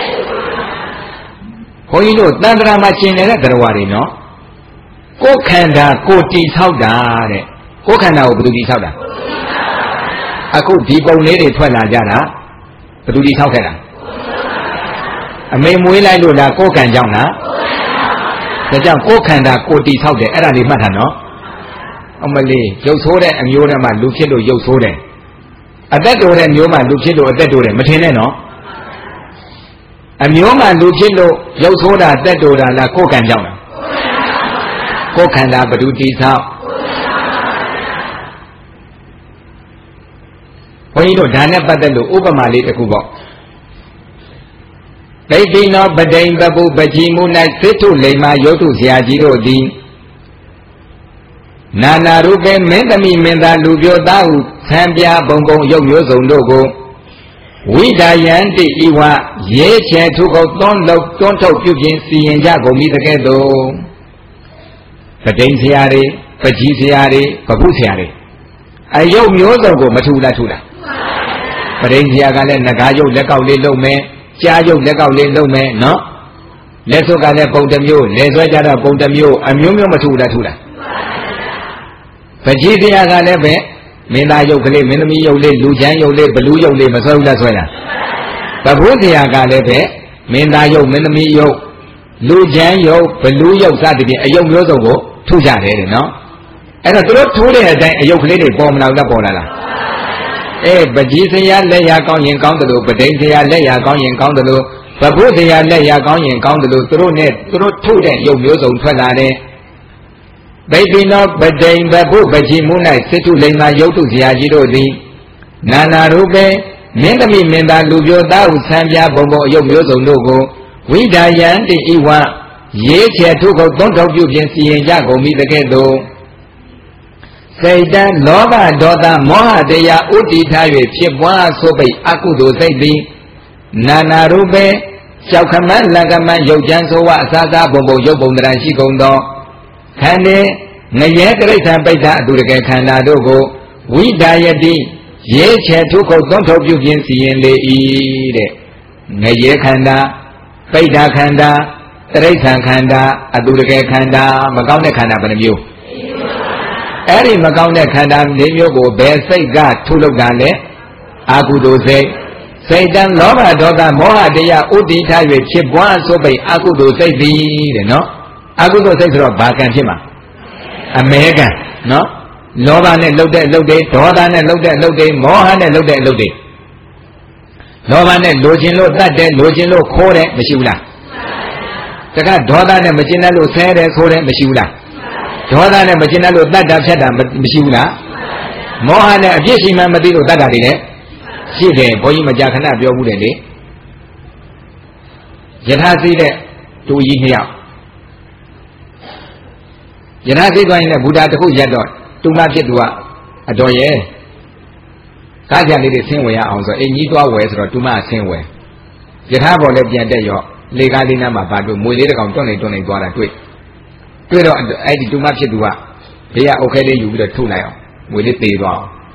ခွန်ကြီးတို့တန်ត្រာမှာရှင်နေတဲ့တရားဝါတွေနော်ကိုယ်ခန္ဓာကိုယ်တည်ဆောက်တာတဲ့ကိုယ်ခန္ဓာကိုဘယ်သူတည်ဆောက်တာအခုဒီပုံလေးတွေထွက်လာကြတာဘယ်သူတည်ဆောက်ခဲ့တာအမေမွေးလိုက်လို့လားကိုယ်ကံကြောင့်လားဒါကြောင့်ကိုယ်ခန္ဓာကိုယ်တည်ဆောက်တယ်အဲ့ဒါလေးမှတ်ထားနော်အမလေးရုပ်ဆိုးတဲ့အမျိုးတွေမှာလူဖြစ်လို့ရုပ်ဆိုးတယ်အသက်တိုးတဲ့မျိုးမှာလူဖြစ်လို့အသက်တိုးတယ်မထင်နဲ့နော်အမျိုးမှာလူဖြစ်လို့ရုပ်ဆိုးတာအသက်တိုးတာလားကိုယ်ကံကြောင့်လားကိုယ်ခန္ဓာဘယ်သူတည်ဆောက်ဘုန်းကြီးတို့ဒါနဲ့ပတ်သက်လို့ဥပမာလေးတစ်ခုပေါ့ဒိဋ္ဌိနောပဒိန်ပပုပချီမူ၌သစ္ထုလိမ္မာယောတုဆရာကြီးတို့သည်နာနာရုပေမင်းသမီးမင်းသားလူပြောသားဟုဆံပြဘုံဘုံရုပ်မျိုးစုံတို့ကိုဝိဒါယန္တိဤဝရေးချေထုကုန်သွန်းလုံးတွန်းထုတ်ပြုပြင်စီရင်ကြကုန်ပြီတကဲ့သို့ပဒိန်ဆရာတွေပကြီးဆရာတွေပပုဆရာတွေအယုတ်မျိုးစုံကိုမထူလားထူလားပဒိန်ဆရာကလည်းငကားယုတ်လက်ကောက်လေးလုပ်မယ်ကြားယုတ်လက်ကောက်လေးလုပ်မယ်နော်လက်စွပ်ကလည်းပုံတစ်မျိုးလက်ဆွဲကြတော့ပုံတစ်မျိုးအမျိုးမျိုးမထူလားထူလားပကြီးဆရာကလည်းပဲမင်းသားယုတ်ကလေးမင်းသမီးယုတ်လေးလူချမ်းယုတ်လေးဘလူးယုတ်လေးမဆွဲဘူးလားဆွဲလားပပုဆရာကလည်းပဲမင်းသားယုတ်မင်းသမီးယုတ်လူချမ်းယုတ်ဘလူးယုတ်စသဖြင့်အယုတ်မျိုးစုံကိုထူကြတယ်တဲ့နော်အဲ့တော့သူတို့ထိုးတဲ့အတိုင်းအယုတ်ကလေးတွေပေါ်မလာဘူးပေါ်လာလားအဲပကြီးဆရာလက်ရကောင်းရင်ကောင်းတယ်လို့ပဒိန်ဆရာလက်ရကောင်းရင်ကောင်းတယ်လို့ပပုဆရာလက်ရကောင်းရင်ကောင်းတယ်လို့သူတို့နဲ့သူတို့ထုတ်တဲ့ရုပ်မျိုးစုံထွက်လာတယ်ဗိတိနောပဒိန်ပပုပချီမူ၌သစ္ထုလိမ္မာယုတ်တုဆရာကြီးတို့သည်နာနာရူပေမင်းသမီးမင်းသားလူပြောသားဟုဆံပြဘုံဘုံအယုတ်မျိုးစုံတို့ကိုဝိဒါယန္တိဤဝရေးချေထုကုန်သွန်းထုတ်ပြုပြင်စီရင်ကြကုန်ပြီတကဲ့သို့စိတ်တံလောဘဒေါသမောဟတရားဥတည်ထား၍ဖြစ်ပွားဆိုပိတ်အကုသိုလ်စိတ်သည်နာနာရူပေလျှောက်ခမန်းလကမန်းရုပ်ချမ်းဆိုဝအစားစားဘုံဘုံရုပ်ပုံတရားရှိကုန်သောခန္ဓာငရဲတိရစ္ဆာန်ပိဋ္ဌအတုတကယ်ခန္ဓာတို့ကိုဝိဒါယတိရေးချေထုကုန်သွန်းထုတ်ပြုပြင်စီရင်လေ၏တဲ့ငရဲခန္ဓာပိဋ္ဌခန္ဓာတိရစ္ဆာန်ခန္ဓာအတုတကယ်ခန္ဓာမကောင်းတဲ့ခန္ဓာဘယ်နှမျိုးအဲ့ဒီမကောင်းတဲ့ခန္ဓာလေးမျိုးကိုဘယ်စိတ်ကထုတ်လုပ်တာလဲအာဟုတုစိတ်စိတ်တံလောဘဒေါသမောဟတရားဥတည်ထား၍ဖြစ်ပွားဆိုပိတ်အာဟုတုစိတ်သည်တဲ့နော်အာဟုတုစိတ်ဆိုတော့ဘာကံဖြစ်မှာအမဲကံနော်လောဘနဲ့လှုပ်တဲ့လှုပ်တဲ့ဒေါသနဲ့လှုပ်တဲ့လှုပ်တဲ့မောဟနဲ့လှုပ်တဲ့လှုပ်တဲ့လောဘနဲ့လိုချင်လို့တတ်တယ်လိုချင်လို့ခိုးတယ်မရှိဘူးလားတခါဒေါသနဲ့မကျင်တတ်လို့ဆဲတယ်ဆိုတယ်မရှိဘူးလားဒေါသနဲ့မကျင်တတ်လို့တတ်တာဖြတ်တာမရှိဘူးလားမောဟနဲ့အပြစ်ရှိမှမသိလို့တတ်တာတွေလည်းရှိတယ်ဘုန်းကြီးမကြာခဏပြောဘူးတယ်လေယထာသိတဲ့တူကြီးနှစ်ယောက်ယထာသိသွားရင်လည်းဘုရားတခုရက်တော့တူမဖြစ်သူကအတော်ရဲ့ကားကြလေးတွေဆင်းဝယ်ရအောင်ဆိုအင်ကြီးသွားဝယ်ဆိုတော့တူမဆင်းဝယ်ယထာပေါ်လည်းပြန်တက်ရောလေကားလေးနားမှာဗာတွေ့မွေလေးတစ်ကောင်တွန့်နေတွန့်နေသွားတာတွေ့တွေ့တော့အဲ့ဒီတူမဖြစ်သူကဘေးကအုတ်ခဲလေးယူပြီးတော့ထုတ်လိုက်အောင်မွေလေးသေးသွားအောင်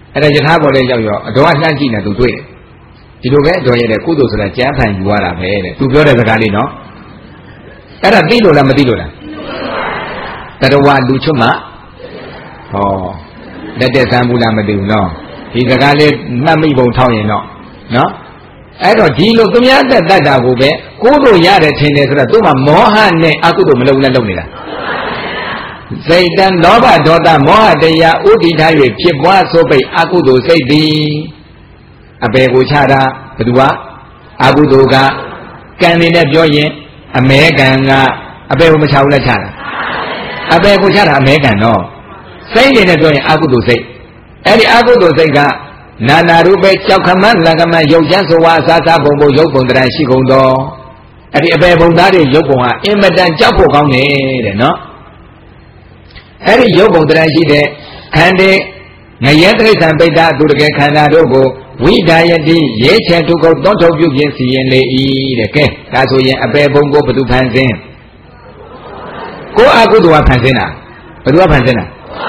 အဲ့ဒါယထာပေါ်တဲ့ရောက်ရောအတော်ကလှမ်းကြည့်နေသူတွေ့တယ်ဒီလိုပဲအတော်ရဲ့ကုသိုလ်ဆိုတာကြမ်းဖန်ယူရတာပဲတဲ့သူပြောတဲ့စကားလေးနော်အဲ့ဒါသိလို့လားမသိလို့လားတရဝလူချွတ်မှဟောလက်တဲ့ဆန်းဘူးလားမသိဘူးနော်ဒီစကားလေးမှတ်မိပုံထောက်ရင်တော့နော်အဲ့တော့ဒီလိုသူများသက်တတ်တာကိုပဲကိုယ်တို့ရတယ်ထင်တယ်ဆိုတော့သူ့မှာမောဟနဲ့အကုသိုလ်မလုပ်နဲ့လုပ်နေတာစိတ်တန်လောဘဒေါသမောဟတရားဥဒိထား၍ဖြစ်ပွားဆိုပိတ်အကုသိုလ်စိတ်သည်အပေကိုချတာဘယ်သူကအကုသိုလ်ကကံနေနဲ့ပြောရင်အမဲကံကအပေကိုမချဘူးလက်ချတာအပေကိုချတာအမဲကံတော့စိတ်နေနဲ့ပြောရင်အကုသိုလ်စိတ်အဲ့ဒီအကုသိုလ်စိတ်ကနာနာရူပေကြောက်ခမန်းလကမန်းရုပ်ချမ်းဆိုဝါအစားစားပုံပုံရုပ်ပုံတရံရှိကုန်တော့အဲ့ဒီအပေပုံသားတွေရုပ်ပုံဟာအင်မတန်ကြောက်ဖို့ကောင်းတယ်တဲ့နော်အဲ့ဒီရုပ်ပုံတရံရှိတဲ့ခန္ဓာငရဲတိရစ္ဆာန်ပိဋ္ဌအတူတကယ်ခန္ဓာတို့ကိုဝိဒါယတိရဲချယ်ထုကုတ်တွန်းထုတ်ပြုခြင်းစီရင်လေ၏တဲ့ကဲဒါဆိုရင်အပေပုံကိုဘယ်သူဖန်ဆင်းကိုအကုသိုလ်ကဖန်ဆင်းတာဘယ်သူကဖန်ဆင်းတာ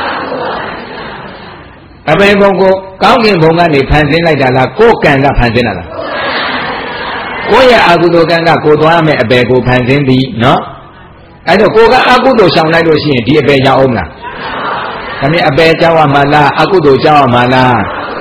အပေပုံကိုကောင်းကင်ဘုံကနေဖန်ဆင်းလိုက်တာလားကိုယ်ကံကဖန်ဆင်းတာလားကိုယ့်ရဲ့အကုသိုလ်ကံကကိုသွားမယ်အပေကိုဖန်ဆင်းသည်နော်အဲ့တော့ကိုကအကုသိုလ်ရှောင်လိုက်လို့ရှိရင်ဒီအပေရအောင်လားဒါမြင်အပေကြောက်ရမှာလားအကုသိုလ်ကြောက်ရမှာလား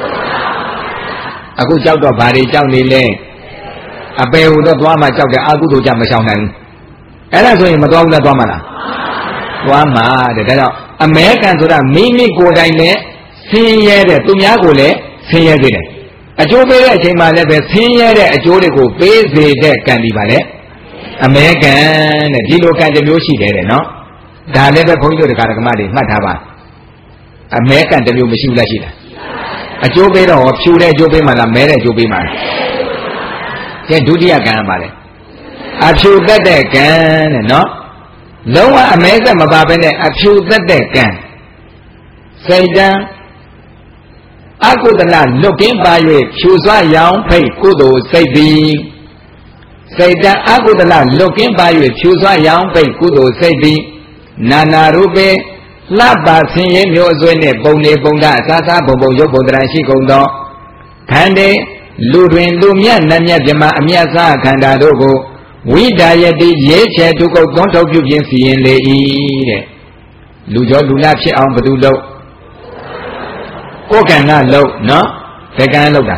အခုကြောက်တော့ဘာတွေကြောက်နေလဲအပေဟိုတော့သွားမှကြောက်တယ်အကုသိုလ်ကြောင့်မရှောင်နိုင်ဘူးအဲ့ဒါဆိုရင်မသွားဘူးလားသွားမှာလားသွားမှာတဲ့ဒါကြောင့်အမဲကံဆိုတာမိမိကိုယ်တိုင်နဲ့ဆင်းရဲတဲ့သူများကိုလည်းဆင်းရဲစေတယ်အကျိုးပေးတဲ့အချိန်မှာလည်းပဲဆင်းရဲတဲ့အကျိုးတွေကိုပေးစေတဲ့ကံဒီပါလေအမဲကံတဲ့ဒီလိုကံတစ်မျိုးရှိတယ်တဲ့နော်ဒါလည်းပဲဘုန်းကြီးတို့တရားဓမ္မတွေမှတ်ထားပါအမဲကံတစ်မျိုးမရှိဘူးလားရှိလားအကျိုးပေးတော့ဖြူတဲ့အကျိုးပေးမှလားမဲတဲ့အကျိုးပေးမှလားကျဒုတိယကံပါလေအဖြူသက်တဲ့ကံတဲ့နော်လုံးဝအမဲဆက်မပါဘဲနဲ့အဖြူသက်တဲ့ကံစိတ်တံအကုသလလွတ်ကင်းပါ၍ဖြူစွာရောင်ဖိတ်ကုသိုလ်စိတ်သည်စိတ်တံအကုသလလွတ်ကင်းပါ၍ဖြူစွာရောင်ဖိတ်ကုသိုလ်စိတ်သည်နာနာရူပေလှပဆင်းရဲမျိုးအစွဲနဲ့ပုံနေပုံသားအစားစားပုံပုံရုပ်ပုံတရံရှိကုန်သောခန္ဓာလူတွင်လူမြတ်နတ်မြတ်မြမအမြတ်စားခန္ဓာတို့ကိုဝိဒါယတိရဲချယ်ဒုက္ခသွန်းထုတ်ပြုခြင်းစီရင်လေ၏တဲ့လူကျော်လူလားဖြစ်အောင်ဘယ်သူလုပ်ကိုယ်ကံကလုပ်နော်ဘယ်ကံလုပ်တာ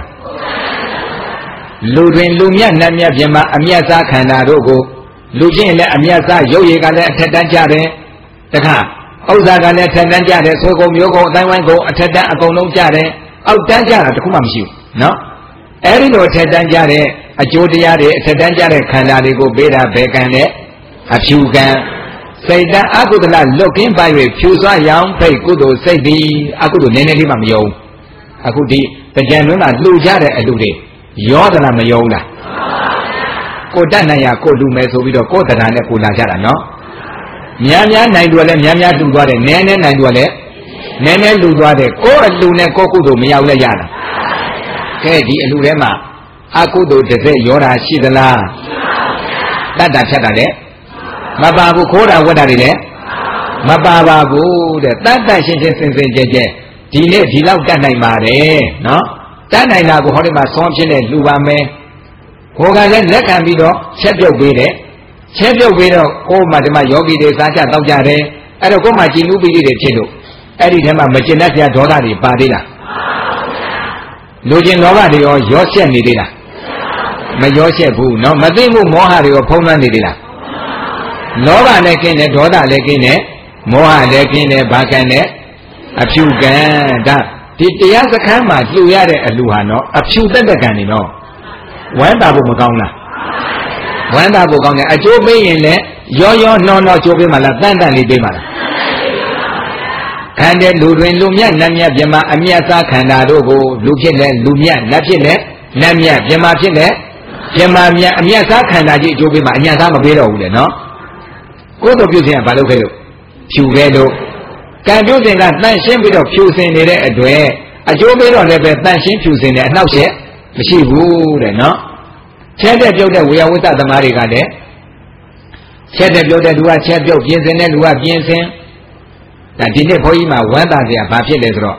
လူတွင်လူမြတ်နတ်မြတ်မြမအမြတ်စားခန္ဓာတို့ကိုလူချင်းလည်းအမြတ်စားရုပ်ရည်ကလည်းအထက်တန်းကြတယ်တခါဥစ္စာကလည်းထက်တန်းကြတယ်ဆွေကုံမျိုးကုံအတိုင်းဝိုင်းကုံအထက်တန်းအကုန်လုံးကြတယ်အောက်တန်းကြတာတခုမှမရှိဘူးနော်အဲဒီလိုထက်တန်းကြတဲ့အကျိုးတရားတွေအထက်တန်းကြတဲ့ခန္ဓာတွေကိုပေးတာဘယ်ကံနဲ့အဖြူကံစိတ်တန်အကုသလလွတ်ကင်းပါ၍ဖြူစွာရောင်ဖိတ်ကုသိုလ်စိတ်သည်အကုသိုလ်နည်းနည်းလေးမှမယုံအခုဒီကြံတွင်းမှာလှူကြတဲ့အလူတွေရောသလားမယုံလားကိုတတ်နိုင်ရကိုလူမယ်ဆိုပြီးတော့ကိုယ်တရားနဲ့ကိုလာကြတာနော်များများနိုင်သူကလည်းများများလှူသွားတယ်နည်းနည်းနိုင်သူကလည်းနည်းနည်းလှူသွားတယ်ကိုယ်အလှူနဲ့ကိုယ်ကုသိုလ်မရောက်လဲရတာကဲဒီအလှူထဲမှာအကုသိုလ်တစ်စက်ရောတာရှိသလားတတ်တာဖြတ်တာလေမပါဘူးခိုးတာဝတ်တာတွေလည်းမပါပါဘူးတဲ့တတ်တတ်ရှင်းရှင်းစင်စင်ကြဲကြဲဒီနေ့ဒီလောက်တတ်နိုင်ပါတယ်နော်တတ်နိုင်တာကိုဟောဒီမှာဆောင်းဖြစ်တဲ့လှူပါမယ်ကိုယ်ကလည်းလက်ခံပြီးတော့ချက်ပြုတ်ပေးတယ်ချက်ပြုတ်ပေးတော့ကိုယ်မှဒီမှာယောဂီတွေစားကြတောက်ကြတယ်အဲ့တော့ကိုယ်မှကြည်နူးပြီးတွေဖြစ်လို့အဲ့ဒီထဲမှာမကျင်တတ်စရာဒေါသတွေပါသေးလားလူကျင်လောဘတွေရောရောရှက်နေသေးလားမရောရှက်ဘူးနော်မသိမှုမောဟတွေရောဖုံးလွှမ်းနေသေးလားလောဘလည်းကင်းတယ်ဒေါသလည်းကင်းတယ်မောဟလည်းကင်းတယ်ဘာကံနဲ့အဖြူကံဒါဒီတရားစခန်းမှာလှူရတဲ့အလှူဟာနော်အဖြူသက်တဲ့ကံနေနော်ဝမ်းသာဖို့မကောင်းလားဝမ်းသာဖို့ကောင်းတယ်အကျိုးပေးရင်လည်းရောရောနှောနှောကျိုးပေးမှလားတန်တန်လေးပေးမှလားခန္ဓာလူတွင်လူမြတ်နတ်မြတ်မြမအမြတ်စားခန္ဓာတို့ကိုလူဖြစ်လဲလူမြတ်နတ်ဖြစ်လဲနတ်မြတ်မြမဖြစ်လဲမြမမြတ်အမြတ်စားခန္ဓာကြီးအကျိုးပေးမှအညံ့စားမပေးတော့ဘူးလေနော်ကိုယ်တို့ပြုစဉ်ကဘာလုပ်ခဲ့လို့ဖြူခဲ့လို့ကံပြုစဉ်ကတန့်ရှင်းပြီးတော့ဖြူစင်နေတဲ့အတွေ့အကျိုးပေးတော့လည်းပဲတန့်ရှင်းဖြူစင်တဲ့အနှောက်အယှက်မရှိဘူးတဲ့နော်ချက်တဲ့ပြုတ်တဲ့ဝေယဝိသသမားတွေကလည်းချက်တဲ့ပြုတ်တဲ့လူကချက်ပြုတ်ပြင်စင်တဲ့လူကပြင်စင်ဒါဒီနေ့ဘုန်းကြီးမှာဝမ်းသာစရာဘာဖြစ်လဲဆိုတော့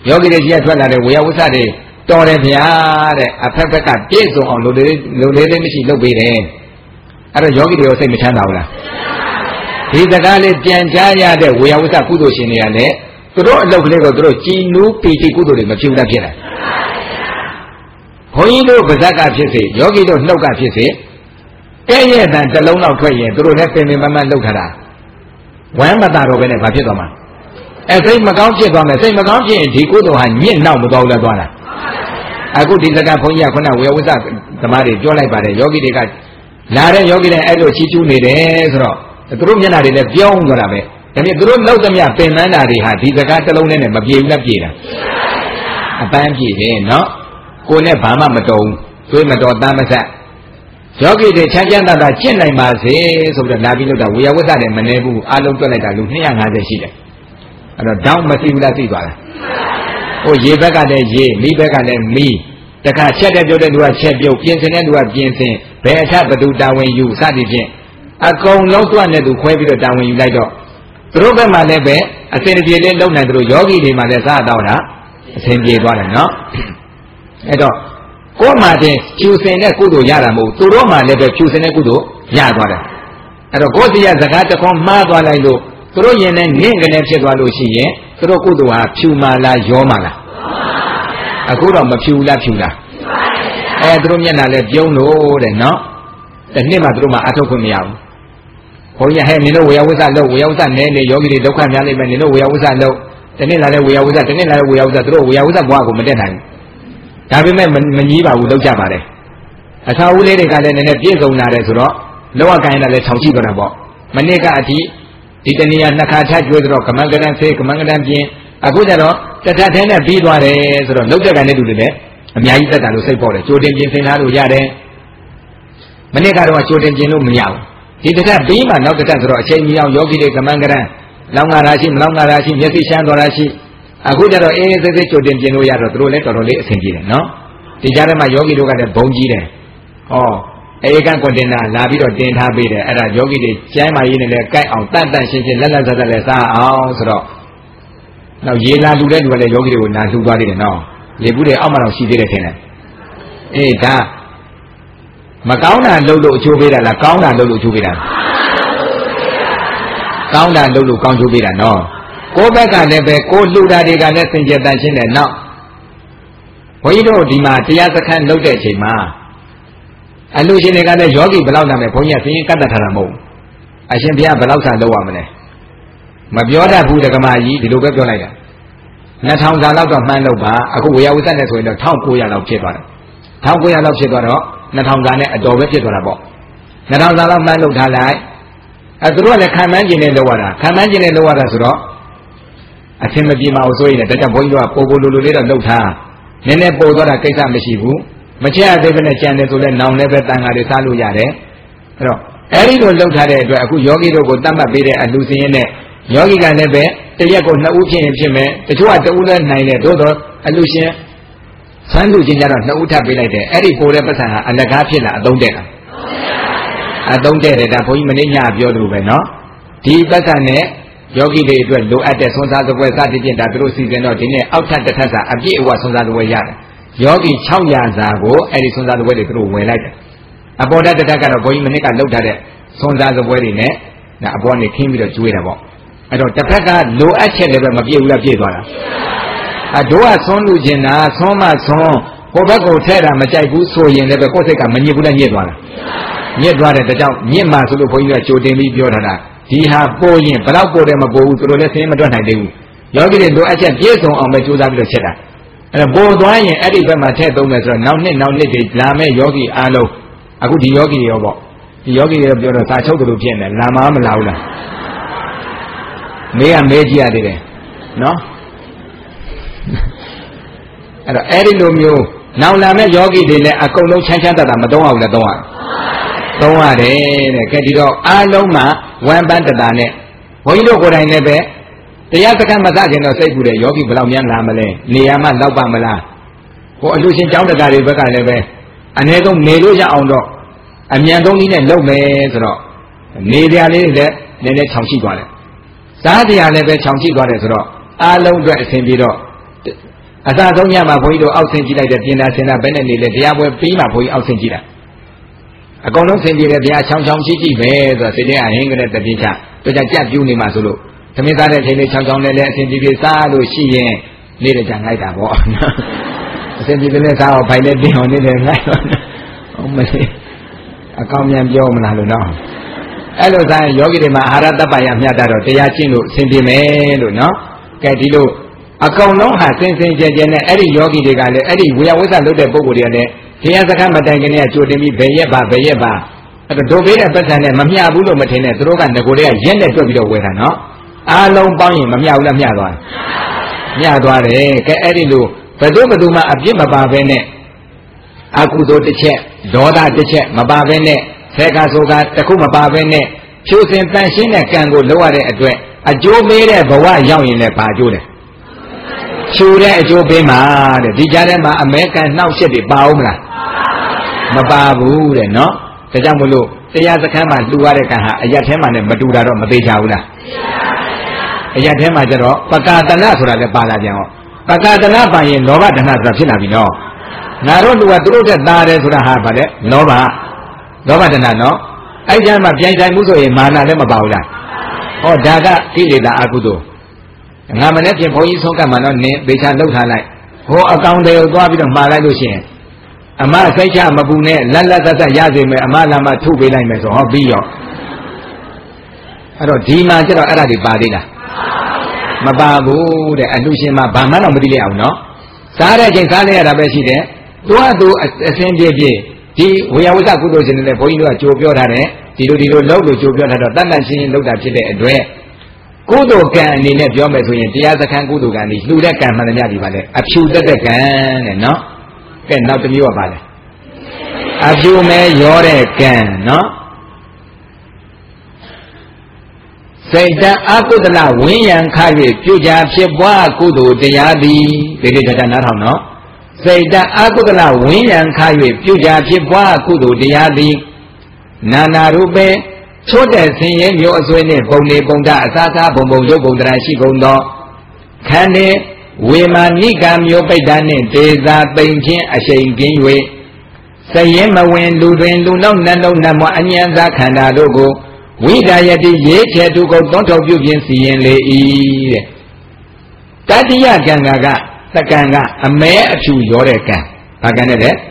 ယောဂီတွေကြီးထွက်လာတဲ့ဝေယဝစ္စတွေတော်တယ်ဗျာတဲ့အဖက်ဖက်ကပြည့်စုံအောင်လူလေးလူလေးလေးမရှိလုပ်ပေးတယ်အဲ့တော့ယောဂီတွေရောစိတ်မချမ်းသာဘူးလားဒီစကားလေးပြန်ကြားရတဲ့ဝေယဝစ္စကုသိုလ်ရှင်တွေကလည်းသူတို့အလုပ်ကလေးကိုသူတို့ကြည်နူးပီတိကုသိုလ်တွေမဖြစ်ဘူးလားဖြစ်တယ်ဘုန်းကြီးတို့ဗဇက်ကဖြစ်စေယောဂီတို့နှုတ်ကဖြစ်စေကဲ့ရဲ့တန်တစ်လုံးလောက်ထွက်ရင်သူတို့လည်းပင်ပင်ပန်းပန်းလှုပ်ထားတာဝမ်းမသာတော့ပဲနဲ့ဘာဖြစ်သွားမှာအဲစိတ်မကောင်းဖြစ်သွားမယ်စိတ်မကောင်းဖြစ်ရင်ဒီကုသိုလ်ဟာညစ်နောက်မသွားဘူးလားသွားတာအခုဒီစကားဘုန်းကြီးကခုနဝေယဝစ္စသမားတွေပြောလိုက်ပါတယ်ယောဂီတွေကလာတဲ့ယောဂီတွေအဲ့လိုချီးကျူးနေတယ်ဆိုတော့သူတို့မျက်နှာတွေလည်းပြောင်းသွားတာပဲဒါပေမဲ့သူတို့လောက်သမျှပင်ပန်းတာတွေဟာဒီစကားတစ်လုံးနဲ့မပြေဘူးလားပြေတာအပန်းပြေတယ်နော်ကိုယ်နဲ့ဘာမှမတုံသွေးမတော်တမ်းမဆက်ယောဂီတွေချမ်းချမ်းသာသာကျင့်နိုင်ပါစေဆိုပြီးတော့လာပြီးလို့တာဝေယဝစ္စနဲ့မနေဘူးအလုံးတွက်လိုက်တာလူနှစ်ရာငါးဆယ်ရှိတယ်အဲ့တော့တောင်းမသိဘူးလားသိသွားလားဟိုရေဘက်ကလည်းရေမိဘက်ကလည်းမိတခါချက်တဲ့ပြုတ်တဲ့လူကချက်ပြုတ်ပြင်ဆင်တဲ့လူကပြင်ဆင်ဘယ်အထဘသူတာဝန်ယူစသည်ဖြင့်အကုန်လုံးတွက်နဲ့သူခွဲပြီးတော့တာဝန်ယူလိုက်တော့သူတို့ဘက်မှာလည်းပဲအစဉ်ပြေလေးလုံနိုင်သူတို့ယောဂီတွေမှာလည်းစားတော့တာအစဉ်ပြေသွားတယ်နော်အဲ့တော့ကိုယ်မှတင်ဖြူစင်တဲ့ကုသိုလ်ရတာမဟုတ်သူတို့မှလည်းပဲဖြူစင်တဲ့ကုသိုလ်ရသွားတယ်အဲ့တော့ကိုယ်စီရစကားတခွန်းမှားသွားလိုက်လို့သူတို့ရင်နဲ့ငင့်ကနေဖြစ်သွားလို့ရှိရင်သူတို့ကုသိုလ်ဟာဖြူမာလားရောမာလားအခုတော့မဖြူလားဖြူလားအဲသူတို့မျက်နှာလည်းပြုံးလို့တဲ့နော်တစ်နှစ်မှသူတို့မှအထုတ်ခွင့်မရဘူးဘုန်းကြီးဟဲ့နင်တို့ဝေယဝစ္စလုပ်ဝေယဝစ္စနဲနေယောဂီတွေဒုက္ခများနေမယ်နင်တို့ဝေယဝစ္စလုပ်တစ်နှစ်လာတဲ့ဝေယဝစ္စတစ်နှစ်လာတဲ့ဝေယဝစ္စသူတို့ဝေယဝစ္စဘွားကိုမတက်နိုင်ဘူးဒါပေမဲ့မကြီးပါဘူးလုပ်ကြပါတယ်အသာဦးလေးတွေကလည်းနည်းနည်းပြည့်စုံလာတယ်ဆိုတော့လောကကိုင်းလည်းထောင်ရှိကြတာပေါ့မနစ်ကအထိဒီတဏှာနှစ်ခါထကျွေးတော့ကမန်ကရန်ဆေးကမန်ကရန်ပြင်းအခုကျတော့တထထဲနဲ့ပြီးသွားတယ်ဆိုတော့လောက်တဲ့ကန်တဲ့လူတွေလည်းအများကြီးတက်တာလို့စိတ်ပေါ်တယ်ကြိုတင်ပြင်ဆင်ထားလို့ရတယ်မနစ်ကတော့ကြိုတင်ပြင်လို့မရဘူးဒီတစ်ထပ်ပြီးမှနောက်တစ်ထပ်ဆိုတော့အချိန်မီအောင်ယောဂီတွေကမန်ကရန်လောင်ငါရာရှိမလောင်ငါရာရှိမျက်စိရှမ်းတော်ရာရှိအခုကျတော့အေးအေးသေးသေးကြိုတင်ပြင်လို့ရတော့သူတို့လည်းတော်တော်လေးအဆင်ပြေတယ်နော်ဒီကြားထဲမှာယောဂီတို့ကလည်းဘုံကြီးတယ်ဟောအေကံကွန်တင်နာလာပြီးတော့တင်ထားပေးတယ်အဲ့ဒါယောဂီတွေကျမ်းမာရေးနဲ့လည်းကြိုက်အောင်တန့်တန့်ရှင်းရှင်းလက်လက်ဆက်ဆက်လည်းစားအောင်ဆိုတော့နောက်ရေလာလူတဲ့လူကလည်းယောဂီတွေကိုနာလှူသွားသေးတယ်နော်လေဘူးတွေအောက်မှာတော့ရှိသေးတယ်ထင်တယ်အေးဒါမကောင်းတာလုပ်လို့အချိုးပေးတာလားကောင်းတာလုပ်လို့အချိုးပေးတာကောင်းတာလုပ်လို့ကောင်းချိုးပေးတာနော်ကိုယ့်ဘက်ကလည်းပဲကိုလှူတာတွေကလည်းစင်ကြယ်တန်ရှင်းတယ်နောက်ဘုန်းကြီးတို့ဒီမှာတရားစခန်းလုပ်တဲ့အချိန်မှာအလူရှင်တွေကလည်းယောဂီဘယ်လောက်နာမယ်ဘုန်းကြီးကစင်းကတ်တတ်ထားတာမဟုတ်အရှင်ဘုရားဘယ်လောက်ဆာလုပ်ရမလဲမပြောတတ်ဘူးဓမ္မကြီးဒီလိုပဲပြောလိုက်တာနှစ်ထောင်စာလောက်တော့မှန်းလို့ပါအခုဝေယဝစ္စနဲ့ဆိုရင်တော့တစ်ထောင်ကိုးရာလောက်ဖြစ်သွားတယ်တစ်ထောင်ကိုးရာလောက်ဖြစ်သွားတော့နှစ်ထောင်စာနဲ့အတော်ပဲဖြစ်သွားတာပေါ့နှစ်ထောင်စာလောက်မှန်းလို့ထားလိုက်အဲသူတို့ကလည်းခံမှန်းကျင်နဲ့လုပ်ရတာခံမှန်းကျင်နဲ့လုပ်ရတာဆိုတော့အချင်းမပြေမအောင်ဆိုရင်လည်းဒါကြောင့်ဘုန်းကြီးတို့ကပိုပိုလိုလိုလေးတော့လုပ်ထားနည်းနည်းပို့သွားတာကိစ္စမရှိဘူးမချက်ရသေးပဲနဲ့ကြံတယ်ဆိုလဲနောင်လည်းပဲတန်ဃာတွေစားလို့ရတယ်အဲ့တော့အဲဒီလိုလှုပ်ထားတဲ့အတွက်အခုယောဂီတို့ကိုတတ်မှတ်ပေးတဲ့အလူစင်းရင်နဲ့ယောဂီကလည်းပဲတရက်ကိုနှစ်ဦးဖြစ်ရင်ဖြစ်မယ်တချို့ကတဦးလည်းနိုင်တယ်သို့တော့အလူရှင်ဆန်းလူချင်းကြတော့နှစ်ဦးထပ်ပေးလိုက်တယ်အဲ့ဒီပိုတဲ့ပတ်စံဟာအလကားဖြစ်လာအသုံးတဲ့လားအသုံးတဲ့တယ်ဒါဘုန်းကြီးမနေ့ညပြောသလိုပဲနော်ဒီပတ်စံနဲ့ယောဂီတွေအတွက်လိုအပ်တဲ့ဆွမ်းစားသပွဲစသည်ဖြင့်ဒါသူတို့စီစဉ်တော့ဒီနေ့အောက်ထပ်တစ်ထပ်စာအပြည့်အဝဆွမ်းစားသပွဲရတယ်ယောဂီ၆ရာစာကိုအဲ့ဒီဆွမ်းစားသပွဲတွေသူတို့ဝယ်လိုက်တယ်အပေါ်တက်တစ်ထပ်ကတော့ဘုန်းကြီးမနေ့ကလှုပ်ထားတဲ့ဆွမ်းစားသပွဲတွေနဲ့ဒါအပေါ်နေခင်းပြီးတော့ကျွေးတာပေါ့အဲ့တော့တစ်ဖက်ကလိုအပ်ချက်လည်းပဲမပြည့်ဘူးလားပြည့်သွားတာအတို့ကဆွမ်းလူကျင်တာဆွမ်းမဆွမ်းဟိုဘက်ကိုထဲတာမကြိုက်ဘူးဆိုရင်လည်းပဲကိုယ်စိတ်ကမညစ်ဘူးလားညစ်သွားတာညစ်သွားတဲ့တကြောင်ညစ်မှဆိုလို့ဘုန်းကြီးကကြိုတင်ပြီးပြောထားတာဒီဟာပို့ရင်ဘယ်တော့ပို့တယ်မပို့ဘူးသူတို့လည်းသိမတွက်နိုင်သေးဘူးယောဂီတွေလိုအပ်ချက်ပြည့်စုံအောင်ပဲကြိုးစားပြီးတော့ချက်တာအဲ့တော့ပို့သွားရင်အဲ့ဒီဘက်မှာထည့်သုံးမယ်ဆိုတော့နောက်နှစ်နောက်နှစ်တွေလာမဲ့ယောဂီအားလုံးအခုဒီယောဂီရောပေါ့ဒီယောဂီတွေပြောတော့စာချုပ်တို့ဖြစ်နေလာမမလာဘူးလားမေးရမေးကြည့်ရသေးတယ်နော်အဲ့တော့အဲ့ဒီလိုမျိုးနောက်လာမဲ့ယောဂီတွေလည်းအကုန်လုံးချမ်းချမ်းသာသာမသုံးအောင်လည်းသုံးရသုံးရတယ်တဲ့ကဲဒီတော့အားလုံးမှာဝမ်းပန်းတတာနဲ့ဘုန်းကြီးတို့ကိုယ်တိုင်လည်းပဲတရားစခန်းမစခင်တော့စိတ်ကူတယ်ယောဂီဘယ်လောက်များလာမလဲနေရာမှလောက်ပါမလားဟိုအလူရှင်ကျောင်းတကာတွေဘက်ကလည်းပဲအနည်းဆုံးနေလို့ရအောင်တော့အမြန်ဆုံးနည်းနဲ့လုပ်မယ်ဆိုတော့နေကြလေးလည်းနည်းနည်းခြောင်ရှိသွားတယ်စားတရားလည်းပဲခြောင်ရှိသွားတယ်ဆိုတော့အားလုံးအတွက်အဆင်ပြေတော့အသာဆုံးညမှာဘုန်းကြီးတို့အောက်ဆင်းကြည့်လိုက်တဲ့ပြင်သာစင်သာဘယ်နဲ့နေလဲတရားပွဲပြီးမှဘုန်းကြီးအောက်ဆင်းကြည့်တာအကုန်လုံးဆင်ပြေတယ်ဗျာချောင်းချောင်းရှိရှိပဲဆိုတော့စိတ်ထဲအဟင်းကလေးတပြင်းချတို့ကြကြက်ပြူးနေမှာဆိုလို့သမင်းသားတဲ့အချိန်လေးချောင်းချောင်းလေးလေးအဆင်ပြေပြေစားလို့ရှိရင်နေတဲ့ကြငိုက်တာပေါ့အဆင်ပြေပြေလေးစားတော့ဘိုင်လေးတင်းအောင်နေတယ်ငိုက်တော့ဟုတ်မလေးအကောင်းမြန်ပြောမလားလို့နော်အဲ့လိုစားရင်ယောဂီတွေမှာအာဟာရတပ္ပယမျှတတော့တရားကျင့်လို့အဆင်ပြေမယ်လို့နော်ကဲဒီလိုအကောင်လုံးဟာစင်စင်ကြဲကြဲနဲ့အဲ့ဒီယောဂီတွေကလည်းအဲ့ဒီဝေယဝိသလုပ်တဲ့ပုဂ္ဂိုလ်တွေကလည်းတရားစခန်းမတိုင်ခင်ကကြိုတင်ပြီးဘယ်ရက်ပါဘယ်ရက်ပါအဲ့တော့ဒုပေးတဲ့ပတ်စံနဲ့မမျှဘူးလို့မထင်နဲ့သူတို့ကငကိုတွေကရက်နဲ့တွက်ပြီးတော့ဝယ်တာနော်အားလုံးပေါင်းရင်မမျှဘူးလားမျှသွားမျှသွားတယ်ကဲအဲ့ဒီလိုဘယ်သူဘယ်သူမှအပြစ်မပါဘဲနဲ့အကုသိုလ်တစ်ချက်ဒေါသတစ်ချက်မပါဘဲနဲ့ဆဲကဆိုကတခုမပါဘဲနဲ့ဖြူစင်တန်ရှင်းတဲ့ကံကိုလုပ်ရတဲ့အတွက်အကျိုးပေးတဲ့ဘဝရောက်ရင်လည်းဘာအကျိုးလဲဖြူတဲ့အကျိုးပေးမှာတဲ့ဒီကြားထဲမှာအမဲကန်နှောက်ရှက်တွေပါအောင်မလားမပါဘူးတဲ့နော်ဒါကြောင့်မလို့တရားစခန်းမှာလှူရတဲ့ကံဟာအရက်ထဲမှာနဲ့မတူတာတော့မသေးကြဘူးလားအရက်ထဲမှာကျတော့ပကာတနာဆိုတာလည်းပါလာပြန်ဟောပကာတနာပါရင်လောဘတဏှာဆိုတာဖြစ်လာပြီနော်ငါတို့လူကသူတို့တက်သားတယ်ဆိုတာဟာဗါတဲ့လောဘလောဘတဏှာနော်အဲ့ကျမ်းမှာပြိုင်ဆိုင်မှုဆိုရင်မာနလည်းမပါဘူးလားဟောဒါကကိလေသာအကုသိုလ်ငါမနဲ့ပြင်ဘုန်းကြီးဆုံးကမှတော့နင်းသေချာလှုပ်ထားလိုက်ဟောအကောင်တွေကိုသွားပြီးတော့မှားလိုက်လို့ရှိရင်အမစိတ်ချမပူနဲ့လက်လက်သက်သက်ရစေမယ်အမလာမထုတ်ပေးလိုက်မယ်ဆိုဟောပြီးရောအဲ့တော့ဒီမှာကျတော့အဲ့ဒါတွေပါသေးလားမပါဘူးတဲ့အလှရှင်မှာဘာမှတော့မသိလိုက်အောင်နော်စားတဲ့ချိန်စားလိုက်ရတာပဲရှိတယ်သူကသူအစင်းပြည့်ပြည့်ဒီဝေယဝိသကုသိုလ်ရှင်တွေလည်းဘုန်းကြီးတို့ကကြိုပြောထားတယ်ဒီလိုဒီလိုလောက်လို့ကြိုပြောထားတော့တတ်တတ်ရှင်းရှင်းလောက်တာဖြစ်တဲ့အတွက်ကုသိုလ်ကံအနေနဲ့ပြောမယ်ဆိုရင်တရားစခန်းကုသိုလ်ကံကြီးလှူတဲ့ကံမှန်တယ်များပြီပါလေအဖြူတက်တဲ့ကံတဲ့နော်ကဲနောက်တစ်မျိုးကပါလေအဖြူမဲရောတဲ့ကံနော်စိတ်တအကုသလဝိညာဉ်ခ၍ပြုကြဖြစ်ပွားကုသိုလ်တရားသည်ဒီဒီတတနားထောင်နော်စိတ်တအကုသလဝိညာဉ်ခ၍ပြုကြဖြစ်ပွားကုသိုလ်တရားသည်နာနာရူပေချို့တဲ့ဆင်းရဲမျိုးအစွဲနဲ့ပုံနေပုံတာအစားစားပုံပုံရုပ်ပုံတရာရှိကုန်သောခန္ဓာဝေမာနိကမျိုးပိဋ္ဌာနှင့်ဒေသာပိန်ချင်းအရှိန်ကင်း၍စရင်မဝင်လူတွင်လူနောက်နှလုံးနှမအញ្ញံသာခန္ဓာတို့ကိုဝိဒါယတိရေချေတုကိုသွန်းထုတ်ပြုခြင်းစီရင်လေ၏တဲ့တတိယကံကကသကံကအမဲအဖြူရောတဲ့ကံဘာကံနဲ့လဲ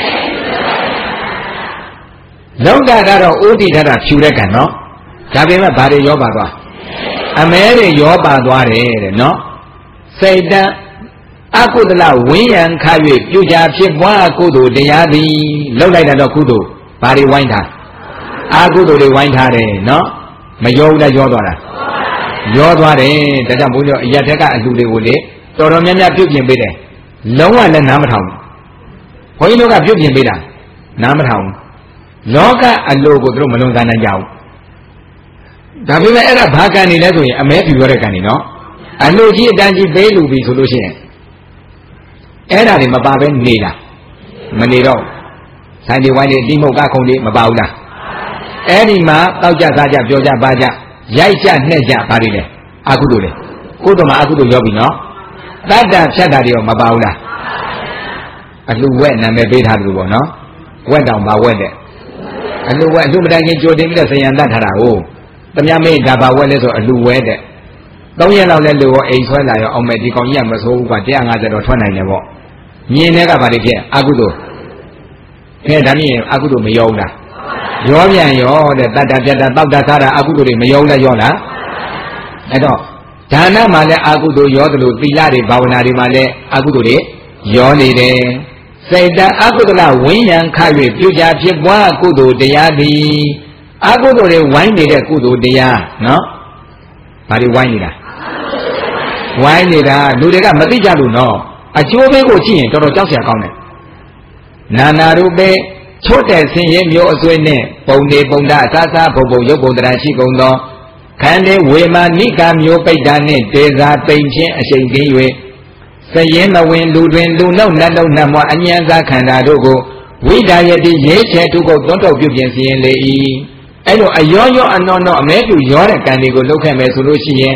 လောကကတော့ဥဒိဋ္ဌတာဖြူတဲ့ကံနော်ဒါပေမဲ့ဘာတွေရောပါသွားအမဲတွေရောပါသွားတယ်တဲ့နော်စိတ်တအကုသလဝိညာဉ်ခ၍ပြုကြဖြစ်ပွားကုသိုလ်တရားသည်လောက်လိုက်တာတော့ကုသိုလ်ဘာတွေဝိုင်းထားအာကုသိုလ်တွေဝိုင်းထားတယ်နော်မရောဘူးလားရောသွားတာရောသွားတယ်ဒါကြောင့်ဘုန်းကြီးတို့အရက်တက်ကအလှူတွေကိုလေတော်တော်များများပြုပြင်ပေးတယ်လုံးဝလည်းနားမထောင်ဘူးဘုန်းကြီးတို့ကပြုပြင်ပေးတာနားမထောင်ဘူးလောကအလိုကိုသူတို့မလွန်ဆန်းနိုင်ကြဘူးဒါပေမဲ့အဲ့ဒါဘာကံနေလဲဆိုရင်အမဲပြူရတဲ့ကံနေနော်အလိုကြီးအတန်းကြီးပေးလူပြီဆိုလို့ရှိရင်အဲ့ဒါတွေမပါဘဲနေတာမနေတော့ဆိုင်ဒီဝိုင်းတွေအတိမုတ်ကခုံတွေမပါဘူးလားအဲ့ဒီမှာတောက်ကြစားကြပြောကြပါကြရိုက်ကြနှက်ကြပါလိမ့်လေအကုသိုလ်လေကုသိုလ်မှာအကုသိုလ်ရောက်ပြီနော်တတ္တဖြတ်တာတွေရောမပါဘူးလားအလှဝက်နာမည်ပေးထားတယ်လို့ပေါ့နော်ဝက်တောင်ပါဝက်တဲ့အလှဝက်အလှမတိုင်ချင်းကြိုတင်ပြီးတော့ဆယံတတ်ထားတာကိုတမမေးဒါပါဝက်လဲဆိုအလှဝဲတဲ့သုံးရက်လောက်လဲလူရောအိမ်ဆွဲလာရောအောင်မဲ့ဒီကောင်ကြီးကမဆိုးဘူးကွာone fiftyတော့ထွက်နိုင်တယ်ပေါ့မြင်တဲ့ကဘာတွေဖြစ်အကုသိုလ်ခဲဒါမြင်အကုသိုလ်မရောဘူးလားရောပြန်ရောတဲ့တတ္တပြတ္တတောက်တာစားတာအကုသိုလ်တွေမရောဘူးလားရောလားအဲ့တော့ဒါနမှာလည်းအကုသိုလ်ရောတယ်လို့သီလတွေဘာဝနာတွေမှာလည်းအကုသိုလ်တွေရောနေတယ်စိတ်တအကုသလဝိညာဉ်ခ၍ပြုကြဖြစ်ပွားကုသိုလ်တရားသည်အကုသိုလ်တွေဝိုင်းနေတဲ့ကုသိုလ်တရားနော်ဘာတွေဝိုင်းနေတာဝိုင်းနေတာလူတွေကမသိကြလို့နော်အကျိုးပေးကိုကြည့်ရင်တော်တော်ကြောက်စရာကောင်းတယ်နာနာရူပေချို့တဲ့ဆင်းရဲမျိုးအစွဲနဲ့ပုံနေပုံတာအစားစားပုံပုံရုပ်ပုံတရာရှိကုန်သောခန္ဓာဝေမာနိကမျိုးပိဋ္ဌာနှင့်ဒေသာပိန်ချင်းအရှိန်ကင်း၍စရင်မဝင်လူတွင်လူနောက်နှလုံးနှမအញ្ញံသာခန္ဓာတို့ကိုဝိဒါယတိရေချေတုကိုသွန်းထုတ်ပြုပြင်စီရင်လေ၏အဲ့လိုအယောယောအနောနောအမဲပြူရောတဲ့ကံတွေကိုလုပ်ခဲ့မယ်ဆိုလို့ရှိရင်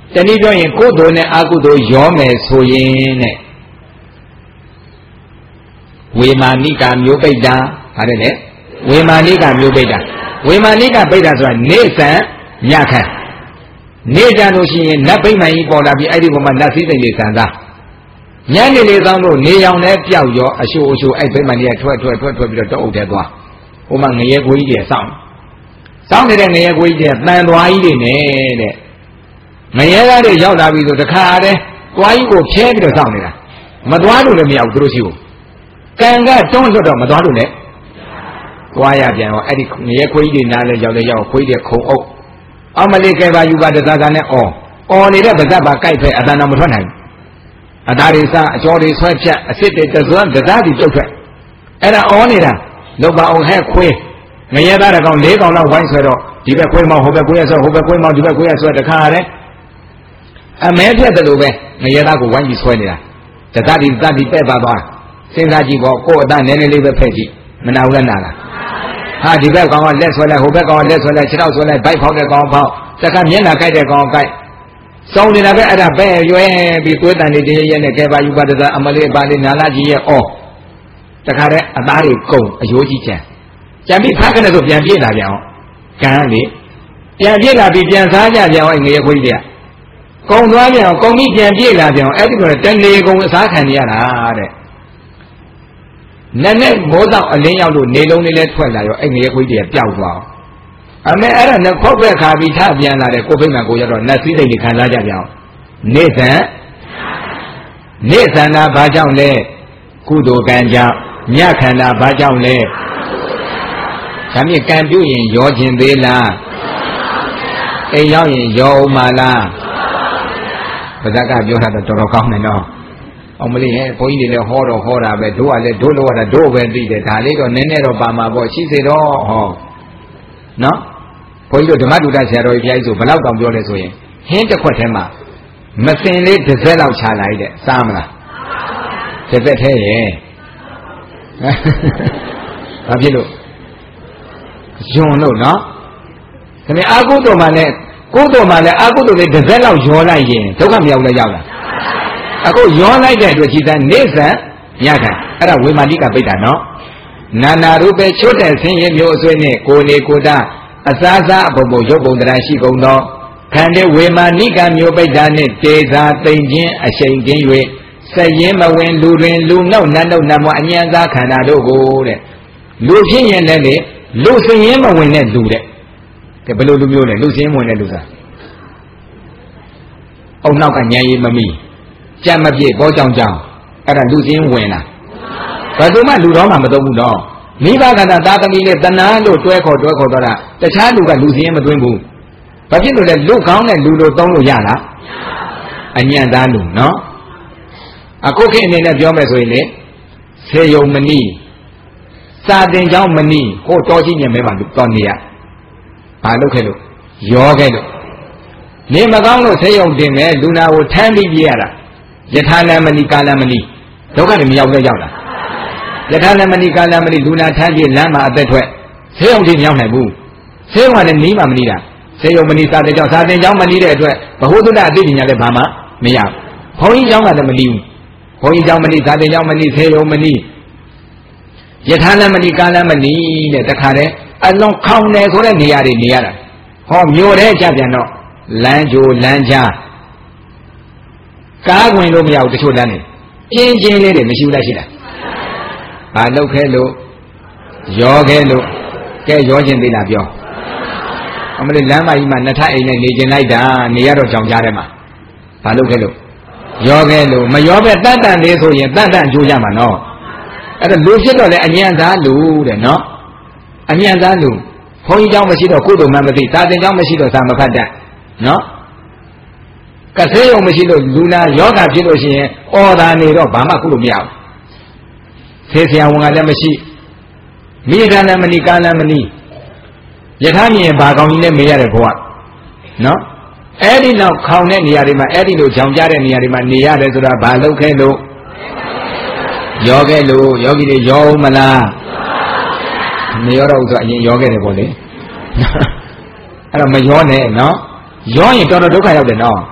တနည်းပြောရင်ကုသိုလ်နဲ့အကုသိုလ်ရောမယ်ဆိုရင်တဲ့ဝေမာနိကမျိုးပိတ္တာဗါတယ်လေဝေမာနိကမျိုးပိတ္တာဝေမာနိကပိတ္တာဆိုတာနေဆံညခံနေကြလို့ရှိရင်နတ်ပိမှန်ကြီးပေါ်လာပြီးအဲ့ဒီဘုံမှာနတ်စည်းစိမ်လေးဆန်သားညနေလေးဆောင်လို့နေရောင်နဲ့ပျောက်ရောအရှိုးအရှိုးအဲ့ပိမှန်ကြီးကထွက်ထွက်ထွက်ထွက်ပြီးတော့တောအုပ်ထဲသွားဟိုမှာငရဲကိုကြီးတွေစောင့်စောင့်နေတဲ့ငရဲကိုကြီးတွေတန်သွားကြီးတွေနဲ့တဲ့ငရဲသားတွေရောက်လာပြီဆိုတခါတည်းသွားကြီးကိုဖြဲပြီးတော့စောင့်နေတာမသွားလို့လည်းမရဘူးသူတို့ရှိဘူးကံကတွန်းလွတ်တော့မသွားလို့လည်းသွားရပြန်ရောအဲ့ဒီငရဲကိုကြီးတွေနားလဲရောက်လဲရောက်ခွေးတွေခုံအုပ်အမလေးကဲပါယူပါတစားစားနဲ့အော်အော်နေတဲ့ပါဇက်ပါကြိုက်ဖဲအတန်တော်မထွက်နိုင်အသားတွေစားအကျော်တွေဆွဲဖြတ်အစ်စ်တွေတစွမ်းတစားတွေတုတ်ထွက်အဲ့ဒါအော်နေတာလောက်ပါအောင်ဟဲ့ခွေးငရဲသားတစ်ကောင်လေးကောင်လောက်ဝိုင်းဆွဲတော့ဒီဘက်ခွေးမောင်ဟိုဘက်ခွေးရဆွဲဟိုဘက်ခွေးမောင်ဒီဘက်ခွေးရဆွဲတခါရဲအမဲပြတ်တယ်လို့ပဲငရဲသားကိုဝိုင်းပြီးဆွဲနေတာတစားတွေတစားတွေပဲ့ပါသွားစဉ်းစားကြည့်ပေါ့ကိုယ်အသားနည်းနည်းလေးပဲဖဲ့ကြည့်မနာဘူးလားနာလားဟာဒီဘက်ကောင်ကလက်ဆွဲလိုက်ဟိုဘက်ကောင်ကလက်ဆွဲလိုက်ခြေထောက်ဆွဲလိုက်ဗိုက်ဖောက်တဲ့ကောင်ဖောက်စကားမျက်နှာကိုက်တဲ့ကောင်ကိုက်စောင်းနေတာပဲအဲ့ဒါပဲရွဲပြီးသွေးတန်နေတည်းရဲနဲ့ကဲပါယူပါတစားအမလေးပါလေးနာလာကြီးရဲ့အော်တခါတည်းအသားတွေကုန်အယိုးကြီးချမ်းကြံပြီးဖားကနေဆိုပြန်ပြေးလာပြန်အောင်ကံလေပြန်ပြေးလာပြီးပြန်စားကြပြန်အောင်ငရေခွေးတွေကကုံသွားပြန်အောင်ကုံပြီးပြန်ပြေးလာပြန်အောင်အဲ့ဒီတော့တနေကုံအစားခံနေရတာတဲ့နက်နဲ့မိုးတော့အလင်းရောက်လို့နေလုံးလေးလဲထွက်လာရောအဲ့ငရေခွေးတွေကပျောက်သွားအောင်အမေအဲ့ဒါနဲ့ခောက်ပဲခါပြီးထပြန်လာတဲ့ကိုဖိတ်မှန်ကိုရတော့နတ်စည်းစိမ်တွေခံစားကြပြန်အောင်နေဆန်နေဆန္ဒဘာကြောင့်လဲကုသိုလ်ကံကြောင့်ညခန္ဓာဘာကြောင့်လဲဒါမြင့်ကံပြုရင်ရောခြင်းသေးလားအိမ်ရောက်ရင်ရောအောင်မလားဘုရားကပြောတာတော့တော်တော်ကောင်းတယ်နော်အောင်မလေးဟဲ့ဘုန်းကြီးတွေလည်းဟောတော့ဟောတာပဲတို့ကလည်းတို့လို့ရတာတို့ပဲသိတယ်ဒါလေးတော့နည်းနည်းတော့ပါမှာပေါ့ရှိစေတော့ဟောနော်ဘုန်းကြီးတို့ဓမ္မတုဒ္ဒဆရာတော်ကြီးဖျားကြီးဆိုဘယ်လောက်တောင်ပြောလဲဆိုရင်ဟင်းတစ်ခွက်ထဲမှာမစင်လေးတစ်စက်လောက်ချလိုက်တဲ့စားမလားတစ်သက်ထဲရဲ့ဘာဖြစ်လို့ယွန်လို့နော်ခင်ဗျာအာကုသိုလ်မှလည်းကုသိုလ်မှလည်းအာကုသိုလ်လေးတစ်စက်လောက်ရောလိုက်ရင်ဒုက္ခမရောက်လဲရောက်လားအခုရောလိုက်တဲ့အတွက်ကြည်သားနေဆံညခံအဲ့ဒါဝေမာတိကပိဋ္ဌာနော်နာနာရူပေချွတ်တဲ့ဆင်းရဲမျိုးအစွဲနဲ့ကိုယ်နေကိုယ်တာအစားစားအပုံပုံရုပ်ပုံတရားရှိကုန်သောခန္ဓာဝေမာနိကမျိုးပိဋ္ဌာနှင့်တေသာသိမ့်ခြင်းအရှိန်တင်း၍စရင်မဝင်လူတွင်လူနောက်နတ်နောက်နတ်မအញ្ញံသားခန္ဓာတို့ကိုတဲ့လူဖြစ်ရင်လည်းလေလူစရင်မဝင်တဲ့လူတဲ့ကဲဘယ်လိုလူမျိုးလဲလူစရင်ဝင်တဲ့လူစားအုံနောက်ကညံရည်မမီကြက်မပြည့်ဘောကြောင်ကြောင်အဲ့ဒါလူစရင်ဝင်လားဘယ်သူမှလူတော်မှမသုံးဘူးတော့မိဘကသာသမီးနဲ့တဏှာလို့တွဲခေါ်တွဲခေါ်တော့တာတခြားလူကလူစရင်မသွင်းဘူးဘာဖြစ်လို့လဲလူကောင်းတဲ့လူလိုသုံးလို့ရလားအညံ့သားလူနော်အခုခေတ်အနေနဲ့ပြောမယ်ဆိုရင်လေဆေယုံမနီစာတင်ကြောင်းမနီဟိုတော်ကြီးမြင်မဲပါလို့တော်နေရဘာလုပ်ခဲ့လို့ရောခဲ့လို့နေမကောင်းလို့ဆေယုံတင်မယ်လူနာကိုထမ်းပြီးပြရတာယထာလမနီကာလမနီဒုက္ခတွေမရောက်လဲရောက်လာယထာလမနီကာလမနီလူနာထမ်းပြီးလမ်းမှာအသက်ထွက်ဆေယုံတင်မရောက်နိုင်ဘူးဆေယုံကလည်းနီးမှမနီးတာဆေယုံမနီစာတင်ကြောင်းစာတင်ကြောင်းမနီးတဲ့အတွက်ဘဟုသုတအသိဉာဏ်လည်းဘာမှမရဘူးဘုန်းကြီးကျောင်းကလည်းမနီးဘူးဘုန်းကြီးကျောင်းမနီးစာတင်ကျောင်းမနီးဆေယုံမနီးယထာလမနီကာလမနီးတဲ့တခါတည်းအလုံးခေါင်တယ်ဆိုတဲ့နေရာတွေနေရတာဟောမြို့ထဲကြပြန်တော့လမ်းကြိုလမ်းကြားကားဝင်လို့မရဘူးတချို့တန်းနေပြင်းချင်းလေးတွေမရှိဘူးလားရှိတာဘာလုပ်ခဲလို့ရောခဲလို့ကဲရောခြင်းသေးလားပြောအမလေးလမ်းမကြီးမှာနှစ်ထပ်အိမ်နဲ့နေကျင်လိုက်တာနေရတော့ကြောင်ကြားထဲမှာဘာလုပ်ခဲလို့ရောခဲလို့မရောပဲတတ်တန်လေးဆိုရင်တတ်တန်ကြိုးကြမှာနော်အဲ့ဒါလူဖြစ်တော့လေအញ្ញံသားလူတဲ့နော်အញ្ញံသားလူဘုန်းကြီးเจ้าမရှိတော့ကုသိုလ်မှမသိသာသင်เจ้าမရှိတော့သာမဖတ်တတ်နော်ကဆေးရုံမရှိလို့လူနာယောဂဖြစ်လို့ရှိရင်အော်တာနေတော့ဘာမှကုလို့မရဘူးဆေးဆရာဝန်ကလည်းမရှိမိဒာလည်းမနီကာလည်းမနီယထာမြင်ဘာကောင်းကြီးနဲ့မေးရတဲ့ဘဝနော်အဲ့ဒီနောက်ခေါင်တဲ့နေရာတွေမှာအဲ့ဒီလိုကြောင်ကြတဲ့နေရာတွေမှာနေရတယ်ဆိုတာဘာလုပ်ခဲလို့ရောခဲ့လို့ယောဂီတွေရောမလားမရောတော့ဘူးဆိုအရင်ရောခဲ့တယ်ပေါ့လေအဲ့တော့မရောနဲ့နော်ရောရင်တော်တော်ဒုက္ခရောက်တယ်နော်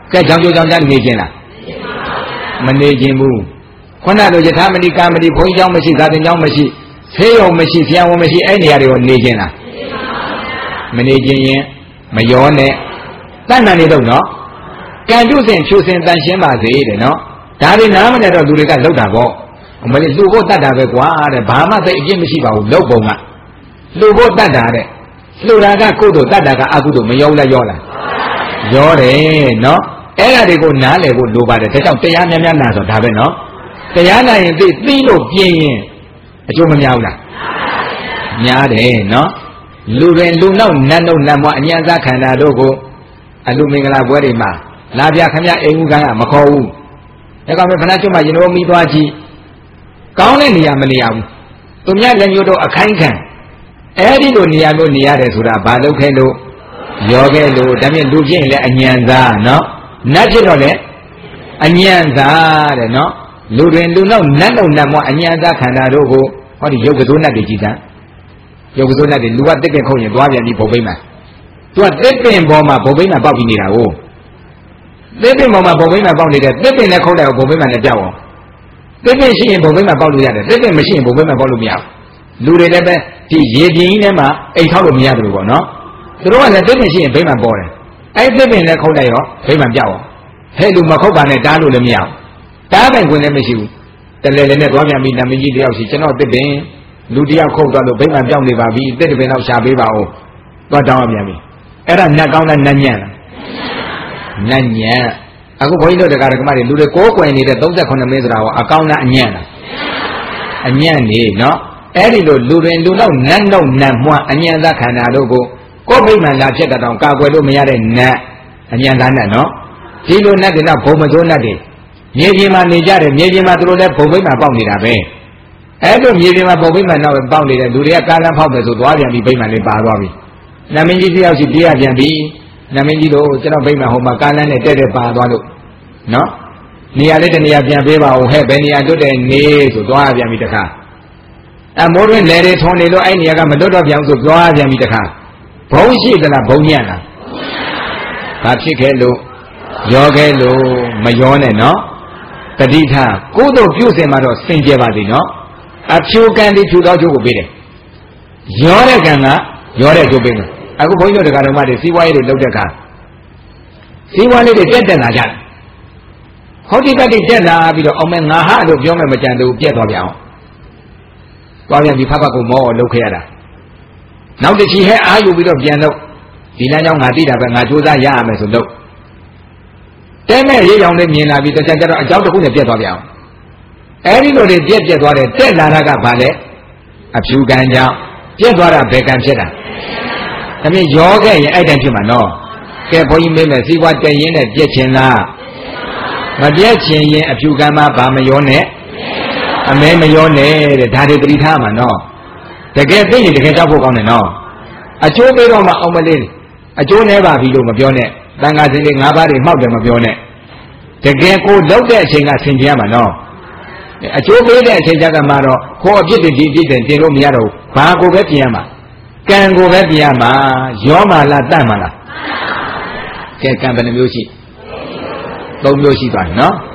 ကဲကြောင်ကြိုကြောင်ကြနေခြင်းလားမနေခြင်းဘူးခုနလိုယထာမဏိကာမဏိဘုန်းကြီးเจ้าမရှိသာသင်เจ้าမရှိဆေးရုံမရှိဆရာဝန်မရှိအဲ့နေရာတွေကိုနေခြင်းလားမနေခြင်းရင်မရောနဲ့တဏ္ဍာနေတော့နော်ကံတုစဉ်ဖြူစင်တန်ရှင်းပါစေတဲ့နော်ဒါတွေနားမလဲတော့လူတွေကလောက်တာပေါ့အမလေးလှူဖို့တတ်တာပဲကွာတဲ့ဘာမှသိအပြစ်မရှိပါဘူးလောက်ပုံကလှူဖို့တတ်တာတဲ့လှူတာကကုသိုလ်တတ်တာကအကုသိုလ်မရောလားရောလားရောတယ်နော်အဲ့ဒါတွေကိုနားလည်ဖို့လိုပါတယ်ဒါကြောင့်တရားများများနာဆိုဒါပဲနော်တရားနာရင်သိသိလို့ပြင်းရင်အကျိုးမများဘူးလားများတယ်နော်လူတွေလူနောက်နတ်တို့နတ်မွားအញ្ញံစားခန္ဓာတို့ကိုအလူမင်္ဂလာပွဲတွေမှာလာပြခမအိမ်ဦးကမခေါ်ဘူးဒါကောင်ပဲခဏကျွတ်မှရင်တော်မီသွားကြည့်ကောင်းတဲ့နေရာမနေရဘူးသူများလည်းမျိုးတို့အခိုင်းခံအဲ့ဒီလိုနေရာမျိုးနေရတယ်ဆိုတာဘာလို့ခဲလို့ရောခဲ့လို့ဒါပြင်လူဖြစ်ရင်လည်းအញ្ញံစားနော်နတ်ဖြစ်တော့လည်းအញ្ញံစားတဲ့နော်လူတွင်လူနောက်နတ်လုံနတ်မွားအញ្ញံစားခန္ဓာတို့ကိုဟောဒီရုပ်ကစိုးနတ်တွေကြည်စမ်းရုပ်ကစိုးနတ်တွေလူကတက်ကခုံရင်သွားပြန်ပြီးဘုံပိမ့်မှာသူကတက်ပင်ပေါ်မှာဘုံပိမ့်မှာပေါက်ပြီးနေတာကိုတက်ပင်ပေါ်မှာဘုံပိမ့်မှာပေါက်နေတဲ့တက်ပင်နဲ့ခုတ်တယ်ဘုံပိမ့်မှာလည်းပြောက်အောင်တက်ပင်ရှိရင်ဘုံပိမ့်မှာပေါက်လို့ရတယ်တက်ပင်မရှိရင်ဘုံပိမ့်မှာပေါက်လို့မရဘူးလူတွေလည်းပဲဒီရေပြင်းကြီးထဲမှာအိမ်ထောက်လို့မရတယ်လို့ပေါ့နော်သူတို့ကလည်းတက်ပင်ရှိရင်ဘိမ့်မှာပေါ်တယ်အဲ့တက်ပင်လည်းခုတ်လိုက်ရောဘိမ့်မှာပြောက်အောင်ဟဲ့လူမခုတ်ပါနဲ့တားလို့လည်းမရဘူးတားပိုင်ခွင့်လည်းမရှိဘူးတလဲလဲနဲ့သွားပြန်ပြီးနာမည်ကြီးတယောက်ရှိကျွန်တော်တက်ပင်လူတယောက်ခုတ်သွားလို့ဘိမ့်မှာပြောက်နေပါပြီတက်တပင်တော့ရှာပေးပါဦးသွားတောင်းရပြန်ပြီအဲ့ဒါနတ်ကောင်းတဲ့နတ်ညံ့လားနတ်ညံ့အခုဘုန်းကြီးတို့တရားဓမ္မတွေလူတွေကိုးကွယ်နေတဲ့သုံးခုမင်းဆိုတာကအကောင်းနဲ့အညံ့လားအညံ့နေနော်အဲ့ဒီလိုလူတွင်လူနောက်နတ်နောက်နတ်မွားအညံ့သားခန္ဓာတို့ကိုကိုယ်ဗိမာန်လာဖြစ်တဲ့တောင်ကာကွယ်လို့မရတဲ့နတ်အညံ့သားနတ်နော်ဒီလိုနတ်တွေတော့ဘုံမစိုးနတ်တွေမြေပြင်မှာနေကြတယ်မြေပြင်မှာသူတို့လည်းဘုံဗိမာန်ပေါက်နေတာပဲအဲ့လိုမြေပြင်မှာဘုံဗိမာန်တော့ပေါက်နေတဲ့လူတွေကကားလမ်းဖောက်တယ်ဆိုသွားပြန်ပြီးဗိမာန်လေးပါသွားပြီနာမင်းကြီးတယောက်ရှိပြေးရပြန်ပြီနာမင်းကြီးတို့ကျွန်တော်ဗိမာန်ဟိုမှာကားလမ်းနဲ့တဲ့တဲ့ပါသွားလို့နော်နေရာလေးတနေရာပြန်ပေးပါဦးဟဲ့ဘယ်နေရာတွတ်တဲ့နေဆိုသွားပြန်ပြီတခါအမိုးတွင်လေတွေထုံနေလို့အဲ့နေရာကမတွတ်တော့ပြန်ဆိုသွားပြန်ပြီတခါဘုံရှိသလားဘုံညံ့လားဘာဖြစ်ခဲ့လို့ရောခဲ့လို့မရောနဲ့နော်တတိထကိုယ်တို့ပြုစင်မှာတော့စင်ကြယ်ပါစေနော်အဖြူကံဒီဖြူသောကျိုးကိုပေးတယ်ရောတဲ့ကံကရောတဲ့ကျိုးပေးမယ်အခုဘုန်းကြီးတို့တရားတော်မတွေစီးပွားရေးတွေလုပ်တဲ့အခါစီးပွားရေးတွေတက်တက်လာကြတယ်ဟောဒီကတိတက်လာပြီးတော့အောင်မဲငါဟာလို့ပြောမယ်မကြံသူပြက်သွားပြန်အောင်သွားပြန်ပြီးဖတ်ဖတ်ကိုမောလုပ်ခဲ့ရတာနောက်တစ်ချီဟဲအားယူပြီးတော့ပြန်တော့ဒီလမ်းကြောင်းငါသိတာပဲငါစူးစမ်းရရမယ်ဆိုတော့တဲမဲ့ရေးရောင်လေးမြင်လာပြီးတစ်ချက်ကျတော့အကြောင်းတစ်ခုနဲ့ပြက်သွားပြန်အောင်အဲဒီလိုတွေပြက်ပြက်သွားတယ်တက်လာတာကဘာလဲအဖြူကံကြောင့်ပြက်သွားတာဘယ်ကံဖြစ်တာဒါမြင်ရောခဲ့ရင်အဲ့တန်ဖြစ်မှာနော်ကဲဘုန်းကြီးမေးမယ်စီးပွားတက်ရင်နဲ့ပြက်ချင်လားမပြက်ချင်ရင်အဖြူကံမှာဘာမရောနဲ့အမဲမရောနဲ့တဲ့ဒါတွေတတိထားမှာနော်တကယ်သိရင်တကယ်ကြောက်ဖို့ကောင်းတယ်နော်အကျိုးပေးတော့မှအောင်မလေးအကျိုးနဲ့ပါပြီလို့မပြောနဲ့တန်ခါစင်လေး၅ပါးတွေမှောက်တယ်မပြောနဲ့တကယ်ကိုလောက်တဲ့အချိန်ကဆင်ကြရမှာနော်အကျိုးပေးတဲ့အချိန်ကျကမှတော့ကိုအပြစ်တွေဒီအပြစ်တွေတင်လို့မရတော့ဘူးဘာကိုပဲပြင်ရမှာကံကိုပဲပြင်ရမှာရောမှာလားတတ်မှာလားကဲကံဘယ်နှမျိုးရှိသုံးမျိုးရှိသွားတယ်နော်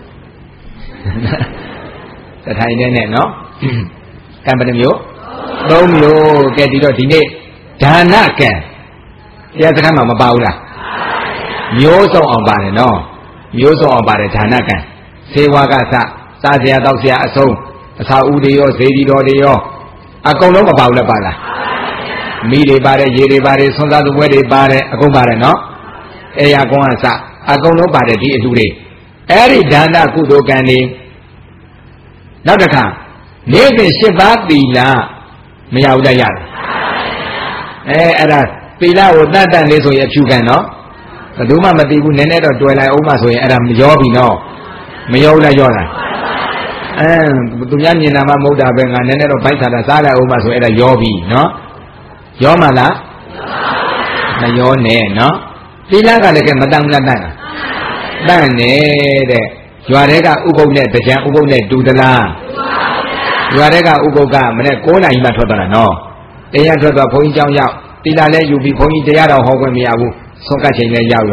တထိုင်နဲ့နဲ့နော်ကံဘယ်နှမျိုးသုံးမျိုးကဲဒီတော့ဒီနေ့ဒါနကံတရားစခန်းမှာမပါဘူးလားမျိုးစုံအောင်ပါတယ်နော်မျိုးစုံအောင်ပါတယ်ဒါနကံစေဝါကစစားစရာတောက်စရာအဆုံးအစာဥတွေရောဇေဒီတော်တွေရောအကုန်လုံးမပါဘူးလားပါလားမိတွေပါတယ်ရေတွေပါတယ်ဆွမ်းစားသူပွဲတွေပါတယ်အကုန်ပါတယ်နော်အေရကုန်းအစအကုန်လုံးပါတယ်ဒီအလှူတွေအဲ့ဒီဒါနကုသိုလ်ကံတွေနောက်တစ်ခါနေ့စဉ်၈ပါးသီလမရဘူးလားရတယ်အဲအဲ့ဒါသီလကိုတတ်တတ်လေးဆိုရင်အဖြူကံနော်ဘယ်သူမှမသိဘူးနည်းနည်းတော့တွေ့လိုက်အောင်မှဆိုရင်အဲ့ဒါမရောပြီနော်မရောလားရောလားအဲသူများမြင်တာမှမဟုတ်တာပဲငါနည်းနည်းတော့ဗိုက်စားတာစားလိုက်အောင်မှဆိုအဲ့ဒါရောပြီနော်ရောမှလားမရောနဲ့နော်သီလကလည်းကဲမတန်ဘူးလားတန်လားတန်နေတဲ့ရွာတွေကဥပုပ်နဲ့တကြံဥပုပ်နဲ့တူသလားရွာတွေကဥပုပ်ကမနေ့၉နာရီမှထွက်သွားတာနော်တရားထွက်သွားဘုန်းကြီးကျောင်းရောက်သီလလည်းယူပြီးဘုန်းကြီးတရားတော်ဟောခွင့်မရဘူးဆုံးကတ်ချိန်လည်းရောက်ရော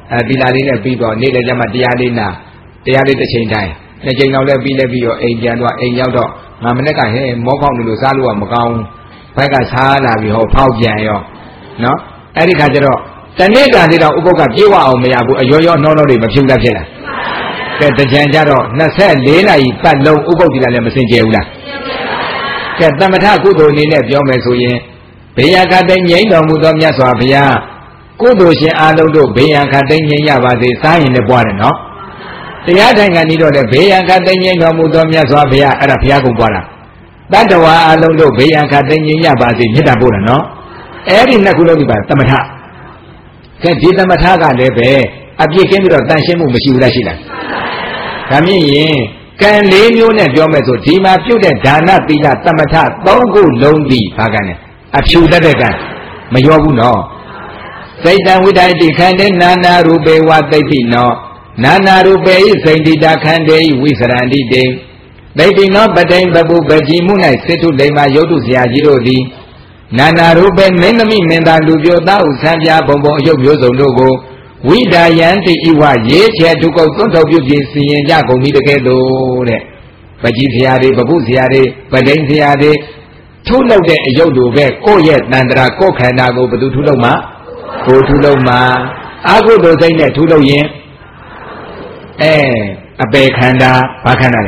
အဲဒီလာလေးနဲ့ပြီးတော့နေ့လည်းကျမှတရားလေးနာတရားလေးတစ်ချိန်တိုင်းနှစ်ချိန်တော့လည်းပြီးလည်းပြီးတော့အိမ်ပြန်တော့အိမ်ရောက်တော့ငါမနေ့ကဟဲ့မောဖောက်နေလို့စားလို့ကမကောင်းဘက်ကစားလာပြီးဟောဖောက်ပြန်ရောနော်အဲ့ဒီခါကျတော့တနေ့တာလေးတော့ဥပုပ်ကပြေဝအောင်မရဘူးအရောရောနှောနှောတွေမဖြူတတ်ဖြစ်လားကဲတကြံကြတော့နှစ်ဆယ့်လေးနာရီပတ်လုံးဥပုပ်ဒီလာလည်းမစင်ကြဘူးလားကဲသမထကုသိုလ်အနေနဲ့ပြောမယ်ဆိုရင်ဘေးရန်ခတ်သိမ်းငြိမ်းတော်မူသောမြတ်စွာဘုရားကုသိုလ်ရှင်အားလုံးတို့ဘေးရန်ခတ်သိမ်းငြိမ်းရပါစေစားရင်လည်းပွားတယ်နော်တရားထိုင်ခံပြီးတော့လည်းဘေးရန်ခတ်သိမ်းငြိမ်းတော်မူသောမြတ်စွာဘုရားအဲ့ဒါဘုရားကုံပွားတာတတ္တဝါအားလုံးတို့ဘေးရန်ခတ်သိမ်းငြိမ်းရပါစေမြတ်တာပို့တယ်နော်အဲ့ဒီနှစ်ခုလုံးဒီပါသမထကဲဒီသမထကလည်းပဲအပြည့်ကင်းပြီးတော့တန်ရှင်းမှုမရှိဘူးလားရှိလားဒါမြင်ရင်ကံလေးမျိုးနဲ့ပြောမယ်ဆိုဒီမှာပြုတ်တဲ့ဒါနသီလသမထသုံးခုလုံးဒီဘာကံလဲအဖြူတတ်တဲ့ကံမရောဘူးနော်စိတ်တံဝိတ္တိခန္တေနာနာရူပေဝသိတိနောနာနာရူပေဤစိန္တိတာခန္တေဤဝိစရန္တိတေသိတိနောပတိန်ပပုပတိမှု၌စေတုလိမ္မာယုတ်တုဆရာကြီးတို့သည်နာနာရူပေမင်းသမီးမင်းသားလူပြိုသားဥဆံပြဘုံဘုံအယုတ်မျိုးစုံတို့ကိုဝိဒါယန္တိဤဝရေးချေဒုက္ခသွတ်ထုတ်ပြုပြင်စီရင်ကြကုန်ပြီတကယ်လို့တဲ့ပကြီးဆရာတွေပပုဆရာတွေပတိန်ဆရာတွေထုလုပ်တဲ့အယုတ်တို့ပဲကိုယ့်ရဲ့တန်တရာကိုယ်ခန္ဓာကိုဘယ်သူထုလုပ်မှာကိုထုလုပ်မှာအာဟုတုစိတ်နဲ့ထုလုပ်ရင်အဲအပေခန္ဓာဘာခန္ဓာလဲ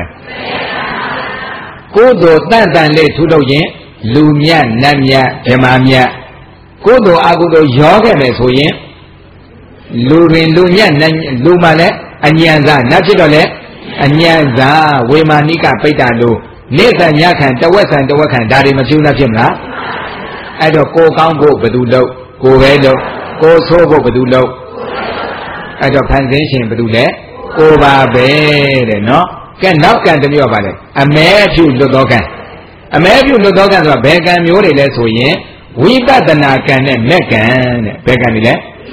ကိုယ်တို့တန်တန်လေးထုလုပ်ရင်လူမြတ်နတ်မြတ်ဓမ္မမြတ်ကိုယ်တို့အာဟုတုရောခဲ့မယ်ဆိုရင်လူတွင်လူမြတ်လူမှလည်းအဉ္ဇာနတ်ဖြစ်တော့လည်းအဉ္ဇာဝေမာနိကပိတ္တလို့နေသညခံတဝက်ဆံတဝက်ခံဒါတွေမဖြူနှက်ဖြစ်မလားအဲ့တော့ကိုကောင်းဖို့ဘယ်သူလုပ်ကိုပဲလုပ်ကိုဆိုးဖို့ဘယ်သူလုပ်အဲ့တော့ဖန်ဆင်းရှင်ဘယ်သူလဲကိုပါပဲတဲ့နော်ကဲနောက်ကံတစ်မျိုးပါလေအမဲဖြူလွတ်သောကံအမဲဖြူလွတ်သောကံဆိုတာဘယ်ကံမျိုးတွေလဲဆိုရင်ဝိပဿနာကံနဲ့မဲ့ကံတဲ့ဘယ်ကံတွေလဲ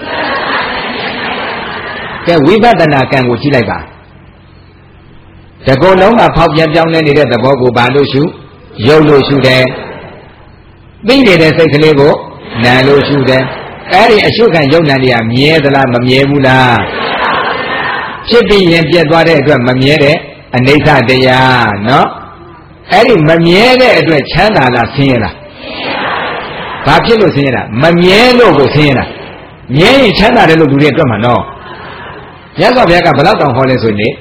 ကဲဝိပဿနာကံကိုကြည့်လိုက်ပါတကုံလုံးမှာဖောက်ပြန်ပြောင်းလဲနေတဲ့သဘောကိုဘာလို့ရှုရုပ်လို့ရှုတယ်သိနေတဲ့စိတ်ကလေးကိုနာလို့ရှုတယ်အဲ့ဒီအရှုခံရုပ်နာတွေကမြဲသလားမမြဲဘူးလားဖြစ်ပြီးရင်ပြတ်သွားတဲ့အတွက်မမြဲတဲ့အနိစ္စတရားနော်အဲ့ဒီမမြဲတဲ့အတွက်ချမ်းသာလားဆင်းရဲလားဘာဖြစ်လို့ဆင်းရဲလားမမြဲလို့ကိုဆင်းရဲလားမြဲရင်ချမ်းသာတယ်လို့လူတွေအတွက်မှာနော်မြတ်စွာဘုရားကဘယ်တော့တောင်ဟောလဲဆိုရင်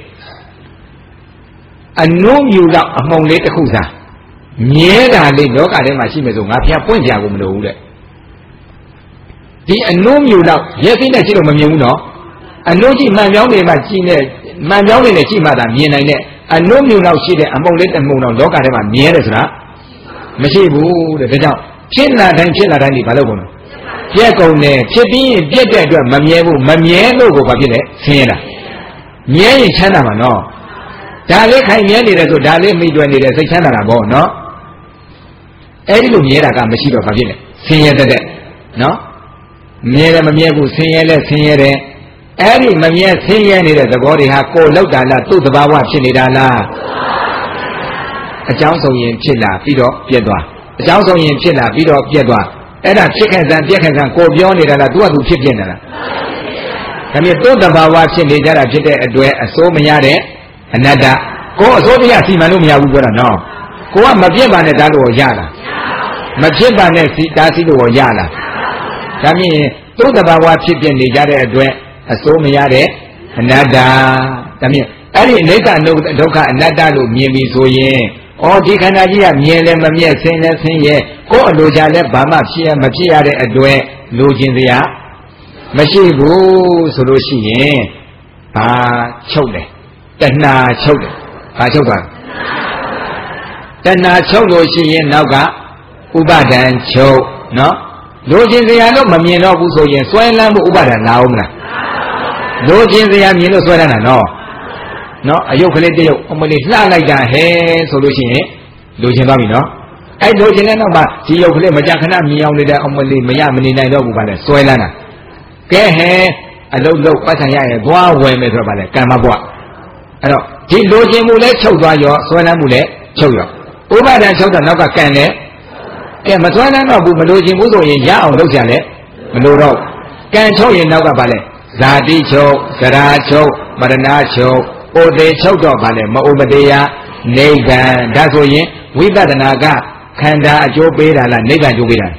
အနုမြူလောက်အမှုံလေးတစ်ခုစားမြဲတာလေးလောကထဲမှာရှိမယ်ဆိုငါဘုရားပွင့်ကြကိုမလိုဘူးတဲ့ဒီအနုမြူလောက်ရက်သိနဲ့ကြည့်လို့မမြင်ဘူးနော်အနုကြည့်မှန်ပြောင်းနေမှကြည့်နေမှန်ပြောင်းနေနဲ့ကြည့်မှသာမြင်နိုင်တဲ့အနုမြူလောက်ရှိတဲ့အမှုံလေးတစ်မှုံလောက်လောကထဲမှာမြဲတယ်ဆိုတာမရှိဘူးတဲ့ဒါကြောင့်ဖြစ်လာတိုင်းဖြစ်လာတိုင်းဒီဘာလို့ကုန်လဲပြက်ကုန်တယ်ဖြစ်ပြီးရင်ပြက်တဲ့အတွက်မမြဲဘူးမမြဲလို့ကိုဘာဖြစ်လဲဆင်းရဲတာမြဲရင်ချမ်းသာမှာနော်ဒါလေးခိုင်မြဲနေတယ်ဆိုဒါလေးမိတွေ့နေတယ်စိတ်ချမ်းသာတာပေါ့နော်အဲ့ဒီလိုမြဲတာကမရှိတော့ဘာဖြစ်လဲဆင်းရဲတဲ့နော်မြဲတယ်မမြဲဘူးဆင်းရဲလဲဆင်းရဲတယ်အဲ့ဒီမမြဲဆင်းရဲနေတဲ့သဘောတွေဟာကိုယ်လောက်တာလားသူ့သဘာဝဖြစ်နေတာလားအကြောင်းဆုံးရင်ဖြစ်လာပြီးတော့ပြက်သွားအကြောင်းဆုံးရင်ဖြစ်လာပြီးတော့ပြက်သွားအဲ့ဒါဖြစ်ခဲ့စံပြက်ခဲ့စံကိုပြောနေတာလားသူကသူဖြစ်ပြနေတာလားဒါမြင်သူ့သဘာဝဖြစ်နေကြတာဖြစ်တဲ့အတွက်အစိုးမရတဲ့အနတ္တကိုအစိုးတရားစီမံလို့မရဘူးပြောတာနော်ကိုကမပြစ်ပါနဲ့ဒါလို့ရလားမဖြစ်ပါနဲ့စီတားစီလို့ရလားဒါမြင်သူ့သဘာဝဖြစ်ပြနေကြတဲ့အတွက်အစိုးမရတဲ့အနတ္တဒါမြင်အဲ့ဒီအနိစ္စဒုက္ခအနတ္တလို့မြင်ပြီဆိုရင်ဩဒီခန္ဓာကြီးကမြင်လဲမမြဲဆင်းလဲဆင်းရဲကိုယ်အလိုချလဲဘာမှဖြစ်ရမဖြစ်ရတဲ့အတွက်လိုချင်စရာမရှိဘူးဆိုလို့ရှိရင်ဘာချုပ်တယ်တဏှာချုပ်တယ်ဘာချုပ်သွားတဏှာချုပ်လို့ရှိရင်နောက်ကဥပါဒံချုပ်နော်လိုချင်စရာတော့မမြင်တော့ဘူးဆိုရင်စွဲလန်းမှုဥပါဒံလာအောင်မလားလိုချင်စရာမြင်လို့စွဲလန်းတာနော်နော်အယုတ်ကလေးတယုတ်အမလေးလှလိုက်တာဟဲဆိုလို့ရှိရင်လိုချင်သွားပြီနော်အဲ့လိုချင်တဲ့နောက်မှာဒီယုတ်ကလေးမကြခဏမြင်အောင်နေတဲ့အမလေးမရမနေနိုင်တော့ဘူးဗါလဲစွဲလန်းတာကဲဟဲအလုတ်လုတ်ပတ်ဆံရရဲ့ဘွားဝယ်မယ်ဆိုတော့ဗါလဲကံမဘွားအဲ့တော့ဒီလိုချင်မှုလဲချုပ်သွားရောစွဲလန်းမှုလဲချုပ်ရောဥပါဒံချုပ်တော့နောက်ကကံလဲကဲမစွဲလန်းတော့ဘူးမလိုချင်ဘူးဆိုရင်ရအောင်လုပ်ကြလဲမလိုတော့ကံချုပ်ရင်နောက်ကဗါလဲဇာတိချုပ်သရာချုပ်မရဏချုပ်အိုသေးချုပ်တော့ဗာလဲမအိုမတရားနိဗ္ဗာန်ဒါဆိုရင်ဝိပဿနာကခန္ဓာအကျိုးပေးတာလားနိဗ္ဗာန်အကျိုးပေးတာ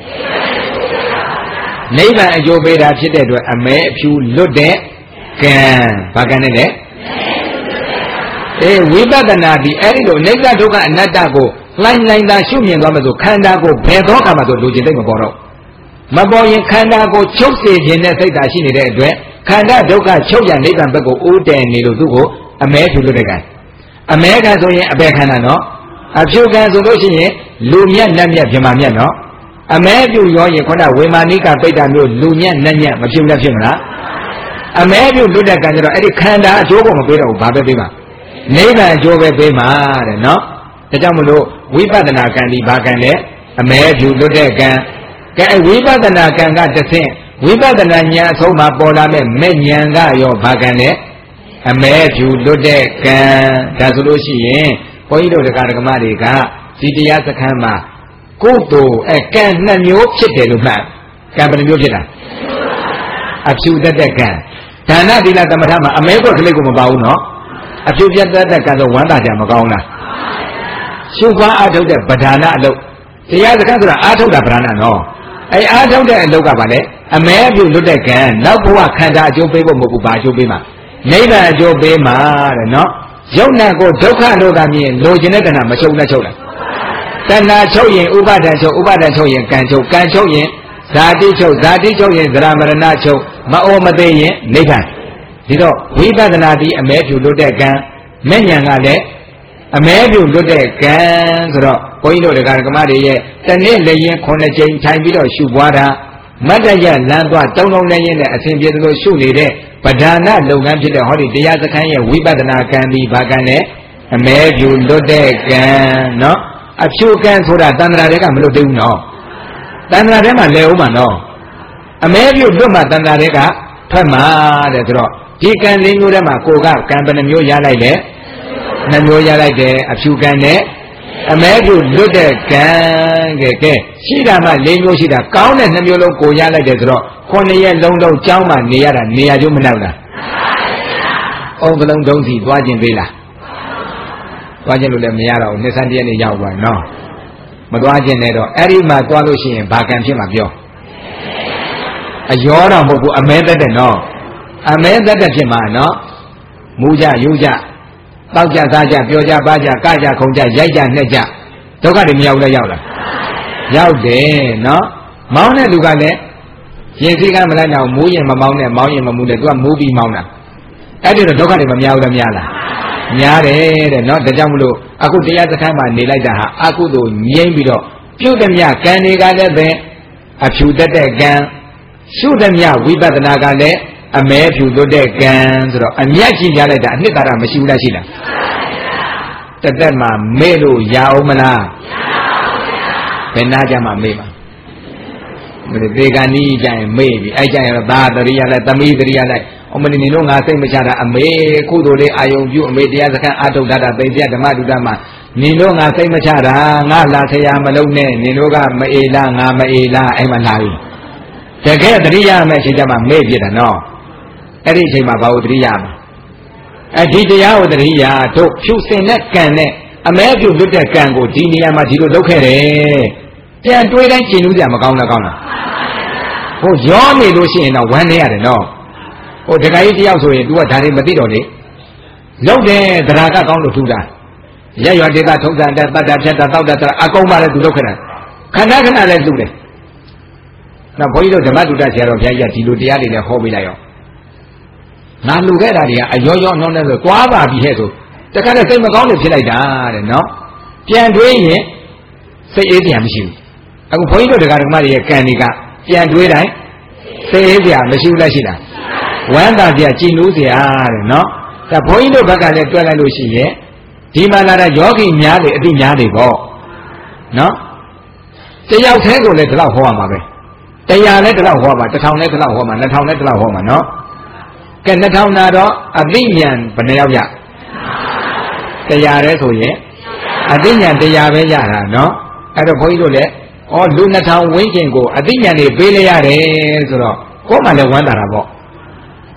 နိဗ္ဗာန်အကျိုးပေးတာဖြစ်တဲ့အတွက်အမဲအဖြူလွတ်တဲ့ကံဘာကံနဲ့လဲအေးဝိပဿနာဒီအဲ့ဒီလိုနိဗ္ဗာန်ဒုက္ခအနတ္တကိုလှိုင်းလှိုင်းသာရှုမြင်သွားမှဆိုခန္ဓာကိုဘယ်သောအခါမှဆိုလိုချင်သိမပေါ်တော့မပေါ်ရင်ခန္ဓာကိုချုပ်စေခြင်းနဲ့စိတ်ဓာတ်ရှိနေတဲ့အတွက်ခန္ဓာဒုက္ခချုပ်ရနိဗ္ဗာန်ဘက်ကိုဦးတည်နေလို့သူ့ကိုအမဲဖြူလွတ်တဲ့ကံအမဲကံဆိုရင်အပေခန္ဓာနော်အဖြူကံဆိုလို့ရှိရင်လူမြတ်နတ်မြတ်ပြမမြတ်နော်အမဲဖြူရောရင်ခေါင်းကဝေမာနိကပိဋ္ဌာမျိုးလူမြတ်နတ်မြတ်မဖြူလည်းဖြစ်မလားအမဲဖြူလွတ်တဲ့ကံကျတော့အဲ့ဒီခန္ဓာအကျိုးကိုမပေးတော့ဘူးဘာပဲပေးမှာနိဗ္ဗာန်အကျိုးပဲပေးမှာတဲ့နော်ဒါကြောင့်မလို့ဝိပဿနာကံဒီဘာကံလဲအမဲဖြူလွတ်တဲ့ကံကဲဝိပဿနာကံကတစ်ဆင့်ဝိပဿနာဉာဏ်အဆုံးမှာပေါ်လာမဲ့မဲ့ဉာဏ်ကရောဘာကံလဲအမဲဖြူလွတ်တဲ့ကံဒါဆိုလို့ရှိရင်ဘုန်းကြီးတို့တရားဓမ္မတွေကဒီတရားစခန်းမှာကုသိုလ်အဲကံနှစ်မျိုးဖြစ်တယ်လို့မှတ်ကံဘယ်နှမျိုးဖြစ်တာအဖြူတတ်တဲ့ကံဒါနသီလသမထမှာအမဲကွက်ကလေးကိုမပါဘူးနော်အဖြူပြတ်တတ်တဲ့ကံဆိုဝမ်းသာကြမကောင်းလားရှုပ်ပွားအားထုတ်တဲ့ဗဒာနအလုပ်တရားစခန်းဆိုတာအားထုတ်တာဗဒာနနော်အဲအားထုတ်တဲ့အလုပ်ကပါလေအမဲအဖြူလွတ်တဲ့ကံနောက်ဘဝခန္ဓာအကျိုးပေးဖို့မဟုတ်ဘူးဘာအကျိုးပေးမှာနိဗ္ဗာန်အကျိုးပေးမှာတဲ့နော်ယုံနာကိုဒုက္ခလို့သာမြင်လိုချင်တဲ့တဏှာမချုပ်နဲ့ချုပ်လားတဏှာချုပ်ရင်ဥပါဒံချုပ်ဥပါဒံချုပ်ရင်ကံချုပ်ကံချုပ်ရင်ဇာတိချုပ်ဇာတိချုပ်ရင်သရမရဏချုပ်မအိုမသေးရင်နိဗ္ဗာန်ဒီတော့ဝိပဿနာဒီအမဲဖြူလွတ်တဲ့ကံမဲ့ဉာဏ်ကလည်းအမဲဖြူလွတ်တဲ့ကံဆိုတော့ဘုန်းကြီးတို့တရားဓမ္မတွေရဲ့တနေ့လည်းရင်ခုနှစ်ကြိမ်ထိုင်ပြီးတော့ရှုပွားတာမတ္တရလမ်းသွားတုံးလုံးလည်းရင်နဲ့အစဉ်ပြေသလိုရှုနေတဲ့ပဓာနလုပ်ငန်းဖြစ်တဲ့ဟောဒီတရားစခန်းရဲ့ဝိပဿနာကံဒီဘာကံလဲအမဲဖြူလွတ်တဲ့ကံနော်အဖြူကံဆိုတာတဏ္ဍာတွေကမလွတ်သေးဘူးနော်တဏ္ဍာထဲမှာလဲဦးမှာနော်အမဲဖြူလွတ်မှတဏ္ဍာတွေကထွက်မှာတဲ့ဆိုတော့ဒီကံလေးမျိုးထဲမှာကိုကကံဘယ်နှမျိုးရလိုက်လဲနှမျိုးရလိုက်တယ်အဖြူကံနဲ့အမဲဖြူလွတ်တဲ့ကံကဲကဲရှိတာမှလေးမျိုးရှိတာကောင်းတဲ့နှမျိုးလုံးကိုရလိုက်တယ်ဆိုတော့ခုနှစ်ရက်လုံးလုံးကြောင်းမှနေရတာနေရကျိုးမနောက်လားအုံကလုံးတုံးစီသွားခြင်းသေးလားသွားခြင်းလို့လည်းမရတော့ဘူးနှစ်ဆန်းတရက်နေရောက်သွားနော်မသွားခြင်းနဲ့တော့အဲ့ဒီမှာသွားလို့ရှိရင်ဘာကံဖြစ်မှာပြောအယောတော့မဟုတ်ဘူးအမဲသက်တဲ့နော်အမဲသက်တဲ့ဖြစ်မှာနော်မူကြယူကြတောက်ကြစားကြပြောကြပါကြကကြခုံကြရိုက်ကြနှက်ကြဒုက္ခတွေမရောက်လဲရောက်လားရောက်တယ်နော်မောင်းတဲ့လူကလည်းရင်စည်းကမလိုက်တော့မူးရင်မမောင်းနဲ့မောင်းရင်မမူးနဲ့သူကမူးပြီးမောင်းတာအဲ့ဒီတော့ဒုက္ခတွေမများဘူးလားများလားများတယ်တဲ့နော်ဒါကြောင့်မလို့အခုတရားစခန်းမှာနေလိုက်တာဟာအကုသို့ငြိမ့်ပြီးတော့ပြုတ်သမျှကံတွေကလည်းပဲအဖြူတတ်တဲ့ကံရှုသမျှဝိပဿနာကလည်းအမဲဖြူလွတ်တဲ့ကံဆိုတော့အမျက်ကြီးရလိုက်တာအနှစ်သာရမရှိဘူးလားရှိလားတသက်မှာမေ့လို့ရအောင်မလားဘယ်နာကြမှာမေ့မှာမင်းဒေဂာနီးကြရင်မေ့ပြီအဲ့ကြရင်သာတရိယလိုက်သမီးတရိယလိုက်အမလီနေတော့ငါစိတ်မချတာအမေကုသိုလ်လေးအာယုံပြုအမေတရားစခန်းအာထုတ်တတ်တာသိပြဓမ္မဒုဒ္ဓမှာနေတော့ငါစိတ်မချတာငါလာဆရာမလုံးနဲ့နေတော့ကမအေးလားငါမအေးလားအဲ့မှာလာပြီတကယ်တရိယမဲ့အချိန်ကျမှမေ့ပြတာနော်အဲ့ဒီအချိန်မှာဘာလို့တရိယာမှာအဲ့ဒီတရားကိုတရိယာတို့ဖြူစင်တဲ့ကံနဲ့အမဲဖြူလွတ်တဲ့ကံကိုဒီနေရာမှာဒီလိုလုပ်ခဲ့တယ်ပြန်တွေးတိုင်းကျင်လို့ကြမကောင်းလားကောင်းလားဟိုရောနေလို့ရှိရင်တော့ဝမ်းနေရတယ်နော်ဟိုတခါကြီးတယောက်ဆိုရင် तू ကဒါတွေမသိတော့လေလုပ်တယ်သရကကောင်းလို့ထူတာရက်ရွာဒေသထုံးစံတဲ့တတ်တာဖြတ်တာတောက်တာအကုန်ပါလေ तू လုပ်ခဲ့တာခဏခဏလည်းသူ့တယ်နောက်ဘုန်းကြီးတို့ဓမ္မတုဒ္ဒဆရာတော်ဘုရားကြီးကဒီလိုတရားတွေလည်းဟောပေးလိုက်ရောငါလူခဲ့တာတွေကအရောရောနှောင်းနေဆိုသွားပါပြီဟဲ့ဆိုတခါတည်းစိတ်မကောင်းလို့ဖြစ်လိုက်တာတဲ့နော်ပြန်တွေးရင်စိတ်အေးပြန်မရှိဘူးအခုဘုန်းကြီးတို့တရားဓမ္မတွေရဲ့ကံတွေကပြန်တွေးတိုင်းစိတ်အေးပြန်မရှိဘူးလားရှိလားဝမ်းသာပြကြည်နူးစရာတဲ့နော်ဒါဘုန်းကြီးတို့ဘက်ကလည်းတွဲလိုက်လို့ရှိရင်ဒီမှာလာတဲ့ယောဂီများတွေအတိများတွေပေါ့နော်တယောက်တည်းကိုလည်းဒီလောက်ဟောရမှာပဲတရားလည်းဒီလောက်ဟောမှာတစ်ထောင်လည်းဒီလောက်ဟောမှာနှစ်ထောင်လည်းဒီလောက်ဟောမှာနော်ကဲနှစ်ထောင်နာတော့အသိဉာဏ်ဘယ်နှယောက်ရတရားရဲဆိုရင်အသိဉာဏ်တရားပဲရတာနော်အဲ့တော့ဘုန်းကြီးတို့လည်းဩလူနှစ်ထောင်ဝင်းကျင်ကိုအသိဉာဏ်တွေပေးလိုက်ရတယ်ဆိုတော့ကိုယ်မှလည်းဝမ်းသာတာပေါ့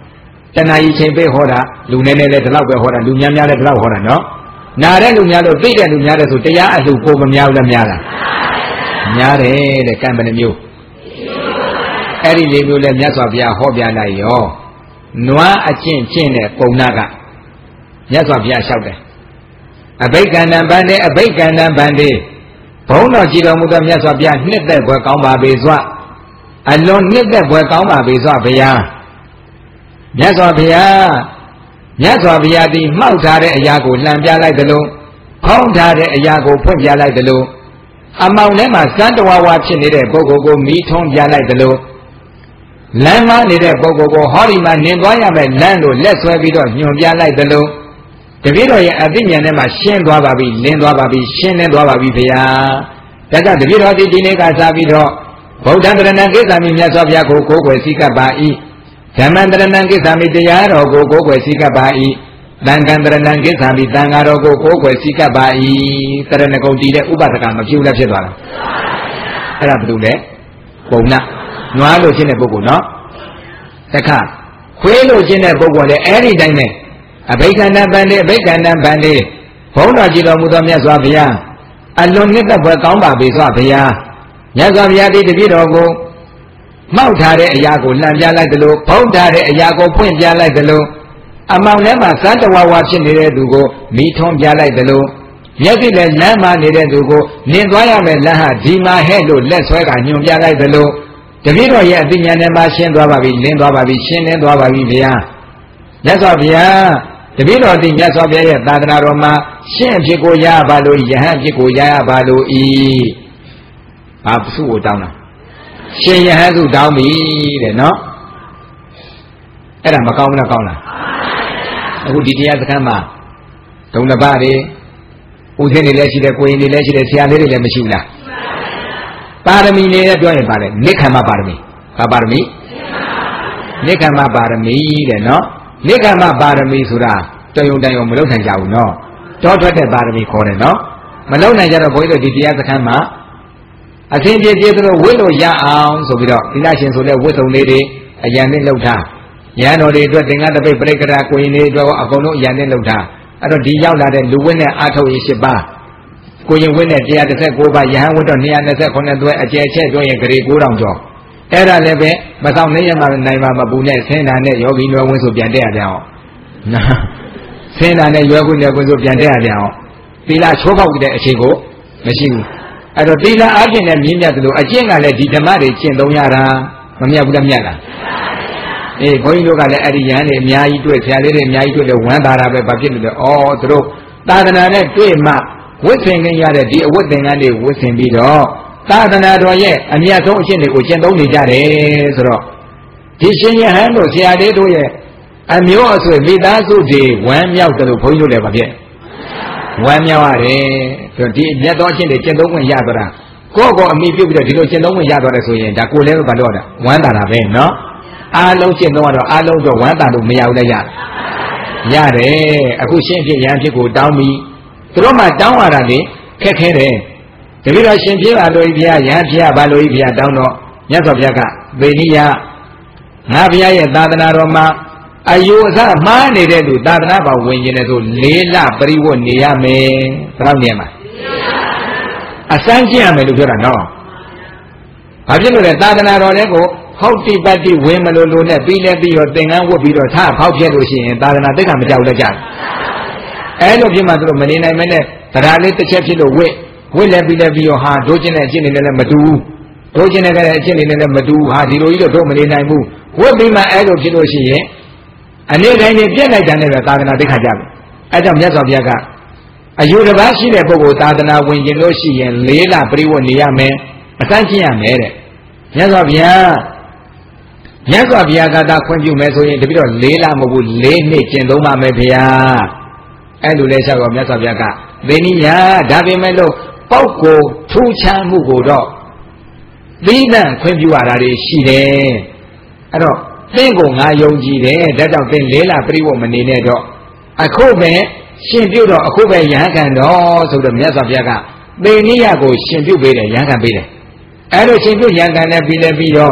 တဏှာကြီးချိန်ပေးဟောတာလူနည်းနည်းလည်းဒီလောက်ပဲဟောတာလူများများလည်းဒီလောက်ဟောတာနော်နာတဲ့လူများလို့သိတဲ့လူများတဲ့ဆိုတရားအလှကိုမများဘူးလားများလားများတယ်တဲ့ကံဘယ်နှမျိုးအဲ့ဒီလေးမျိုးလဲမြတ်စွာဘုရားဟောပြလိုက်ရောနွားအကျင့်ကျင့်တဲ့ပုံနာကမြတ်စွာဘုရားလျှောက်တယ်အဘိက္ခန္တံဗန္တေအဘိက္ခန္တံဗန္တေဘုန်းတော်ကြည်တော်မူသောမြတ်စွာဘုရားနှစ်သက်ဘွယ်ကောင်းပါပေစွာအလွန်နှစ်သက်ဘွယ်ကောင်းပါပေစွာဘုရားမြတ်စွာဘုရားမြတ်စွာဘုရားသည်မှောက်ထားတဲ့အရာကိုလှန်ပြလိုက်သလိုဖောင်းထားတဲ့အရာကိုဖွင့်ပြလိုက်သလိုအမောင်ထဲမှာစံတဝါဝါဖြစ်နေတဲ့ပုဂ္ဂိုလ်ကိုမိထုံးပြလိုက်သလိုလမ်းမနေတဲ့ပုဂ္ဂိုလ်ကိုဟောဒီမှာနင်သွားရမယ်လမ်းလို့လက်ဆွဲပြီးတော့ညွန်ပြလိုက်သလိုတပည့်တော်ရဲ့အသိဉာဏ်ထဲမှာရှင်းသွားပါပြီလင်းသွားပါပြီရှင်းလင်းသွားပါပြီဗျာဒါကြောင့်တပည့်တော်ဒီဒီနေ့ကစားပြီးတော့ဗုဒ္ဓံတရဏံကိစ္ဆာမိမြတ်စွာဘုရားကိုကိုးကွယ်စည်းကပ်ပါ၏ဓမ္မံတရဏံကိစ္ဆာမိတရားတော်ကိုကိုးကွယ်စည်းကပ်ပါ၏သံဃံတရဏံကိစ္ဆာမိသံဃာတော်ကိုကိုးကွယ်စည်းကပ်ပါ၏တရဏဂုံတည်တဲ့ဥပဒကမပြုတ်လည်းဖြစ်သွားတာအဲ့ဒါဘာလို့လဲပုံနာနွားလို့ရှင်းတဲ့ပုဂ္ဂိုလ်နော်တခါခွေးလို့ရှင်းတဲ့ပုဂ္ဂိုလ်လည်းအဲ့ဒီတိုင်းပဲအဘိက္ခန္တဗန္တေအဘိက္ခန္တဗန္တေဘုန်းတော်ကြည်တော်မူသောမြတ်စွာဘုရားအလွန်နှစ်သက်ဖွယ်ကောင်းပါပေစွာဘုရားမြတ်စွာဘုရားဒီတပည့်တော်ကိုမှောက်ထားတဲ့အရာကိုလှန်ပြလိုက်သလိုဖုံးထားတဲ့အရာကိုဖွင့်ပြလိုက်သလိုအမောင်ထဲမှာစံတဝါဝါဖြစ်နေတဲ့သူကိုမိထုံးပြလိုက်သလိုမျက်စိနဲ့လမ်းမနေတဲ့သူကိုနင်သွားရမယ်လမ်းဟာဒီမှာဟဲ့လို့လက်ဆွဲကညွန်ပြလိုက်သလိုတပည့်တော်ရဲ့အသိဉာဏ်နဲ့မှရှင်းသွားပါပြီလင်းသွားပါပြီရှင်းလင်းသွားပါပြီဗျာမြတ်စွာဘုရားတပည့်တော်ဒီမြတ်စွာဘုရားရဲ့သာသနာတော်မှာရှင်းအဖြစ်ကိုရပါလို့ယဟန်အဖြစ်ကိုရရပါလို့ဤဘာစုကိုတောင်းတာရှင်ယဟန်စုတောင်းပြီတဲ့နော်အဲ့ဒါမကောင်းဘူးလားကောင်းလားအခုဒီတရားစခန်းမှာဒုံတပတွေဦးစင်းတွေလည်းရှိတယ်ကိုရင်တွေလည်းရှိတယ်ဆရာလေးတွေလည်းမရှိဘူးလားပါရမီနဲ့ပြောရင်ပါလေနိခမ္မပါရမီဘာပါရမီနိခမ္မပါရမီတဲ့နော်နိခမ္မပါရမီဆိုတာတယုံတယုံမလုပ်နိုင်ကြဘူးနော်တောထွက်တဲ့ပါရမီခေါ်တယ်နော်မလုပ်နိုင်ကြတော့ဘုန်းကြီးတို့ဒီတရားစခန်းမှာအသင်ပြေပြေတို့ဝိလို့ရအောင်ဆိုပြီးတော့သီလရှင်ဆိုတဲ့ဝိသုံလေးတွေအရန်နဲ့လှုပ်ထားရဟန်းတော်တွေအတွက်သင်္ကတပိတ်ပြိက္ခရာကိုရင်တွေအတွက်အကုန်လုံးအရန်နဲ့လှုပ်ထားအဲ့တော့ဒီရောက်လာတဲ့လူဝိနဲ့အာထုတ်ရေး၈ပါးကိုရင်ဝိနဲ့၁၁၉ပါးယဟန်ဝိတော့၂၂၈သွဲအကျယ်ချက်ပြောရင်ဂရေ၉ထောင်ကျော်အဲ့ဒါလည်းပဲမဆောင်နေရမှာနိုင်မှာမပူနဲ့ဆင်းတာနဲ့ယောဂီနွယ်ဝင်းဆိုပြန်တက်ရပြန်အောင်ဆင်းတာနဲ့ရွယ်ခွင့်နဲ့ကိုဆိုပြန်တက်ရပြန်အောင်သီလချိုးဖောက်တဲ့အခြေကိုမရှိဘူးအဲ့တော့သီလအကျင့်နဲ့မြင့်မြတ်တယ်လို့အကျင့်ကလည်းဒီဓမ္မတွေကျင့်သုံးရတာမမြတ်ဘူးလားမြတ်လားအေးဘုန်းကြီးတို့ကလည်းအဲ့ဒီယဟန်တွေအများကြီးတွေ့ဆရာလေးတွေအများကြီးတွေ့လို့ဝမ်းသာတာပဲဘာဖြစ်လို့လဲဩသူတို့သာသနာနဲ့တွေ့မှဝတ်ဆင်ခင်ရတဲ့ဒီအဝတ်သင်္ကန်းတွေဝတ်ဆင်ပြီးတော့သာသနာတော်ရဲ့အမြတ်ဆုံးအကျင့်တွေကိုကျင့်သုံးနေကြတယ်ဆိုတော့ဒီရှင်ယဟန်တို့ဆရာလေးတို့ရဲ့အမျိုးအဆွေမိသားစုတွေဝမ်းမြောက်တယ်လို့ဘုန်းကြီးတို့လည်းမဖြစ်ဝမ်းမြောက်ရတယ်ဆိုတော့ဒီမြတ်တော်အကျင့်တွေကျင့်သုံးခွင့်ရသွားတာကိုယ့်ကိုအမိပြုတ်ပြီးတော့ဒီလိုကျင့်သုံးခွင့်ရသွားတယ်ဆိုရင်ဒါကိုယ်လည်းဘာလို့လဲဝမ်းသာတာပဲနော်အားလုံးကျင့်သုံးတော့အားလုံးတော့ဝမ်းသာလို့မရဘူးလေရရတယ်အခုရှင်းဖြစ်ရန်ဖြစ်ကိုတောင်းပြီးသူတို့မှတောင်းရတာလေခက်ခဲတယ်တပည့်တော်ရှင်ဖြစ်ပါလို့ဘုရားရဟန်းဖြစ်ပါလို့ဘုရားတောင်းတော့မြတ်စွာဘုရားကသေနိယငါဘုရားရဲ့သာသနာတော်မှာအယုအစမှားနေတဲ့သူသာသနာ့ဘောင်ဝင်ကျင်တယ်ဆိုလေးလပရိဝတ်နေရမယ်ဘယ်တော့နေမှာအစမ်းကျင့်ရမယ်လို့ပြောတာနော်ဘာဖြစ်လို့လဲသာသနာတော်တဲ့ကိုဟုတ်တိပတ္တိဝင်မလို့လို့နဲ့ပြီးလဲပြီးတော့သင်္ကန်းဝတ်ပြီးတော့ထားဖောက်ပြက်လို့ရှိရင်သာသနာသိက္ခာမကြောက်လက်ကြတယ်အဲလိုဖြစ်မှသူတို့မနေနိုင်မနဲ့တရားလေးတစ်ချက်ဖြစ်လို့ဝိဝိလဲပြီးလဲပြီးတော့ဟာဒိုးချင်းတဲ့အကျင့်တွေလည်းမတူဘူးဒိုးချင်းတဲ့အကျင့်တွေလည်းမတူဘူးဟာဒီလိုကြီးတော့တို့မနေနိုင်ဘူးဝတ်ပြီးမှအဲလိုဖြစ်လို့ရှိရင်အနေတိုင်းနဲ့ပြက်လိုက်တဲ့နဲ့ပဲသာသနာသိက္ခာကြပြီအဲကြောင့်မြတ်စွာဘုရားကအယူတစ်ပါးရှိတဲ့ပုဂ္ဂိုလ်သာသနာဝင်ကျင်လို့ရှိရင်လေးလပရိဝတ်နေရမယ်အစမ်းကျင့်ရမယ်တဲ့မြတ်စွာဘုရားမြတ်စွာဘုရားကသာခွင့်ပြုမယ်ဆိုရင်တပိတော့လေးလမဟုတ်ဘူးလေးနှစ်ကျင့်သုံးပါမယ်ဘုရားအဲ့လိုလဲချက်တော့မြတ်စွာဘုရားကသေနိယဒါပေမဲ့လို့ပုဂ္ဂိုလ်ထူးခြားမှုကိုတော့သီးသန့်ခွင့်ပြုရတာတွေရှိတယ်အဲ့တော့သင်ကိုငါယုံကြည်တယ်ဒါကြောင့်သင်လေးလပရိဝတ်မနေနဲ့တော့အခုပဲရှင်ပြုတော့အခုပဲယဟန်ခံတော့ဆိုတော့မြတ်စွာဘုရားကသေနိယကိုရှင်ပြုပေးတယ်ယဟန်ခံပေးတယ်အဲ့လိုရှင်ပြုယဟန်ခံနဲ့ပြီးလဲပြီးတော့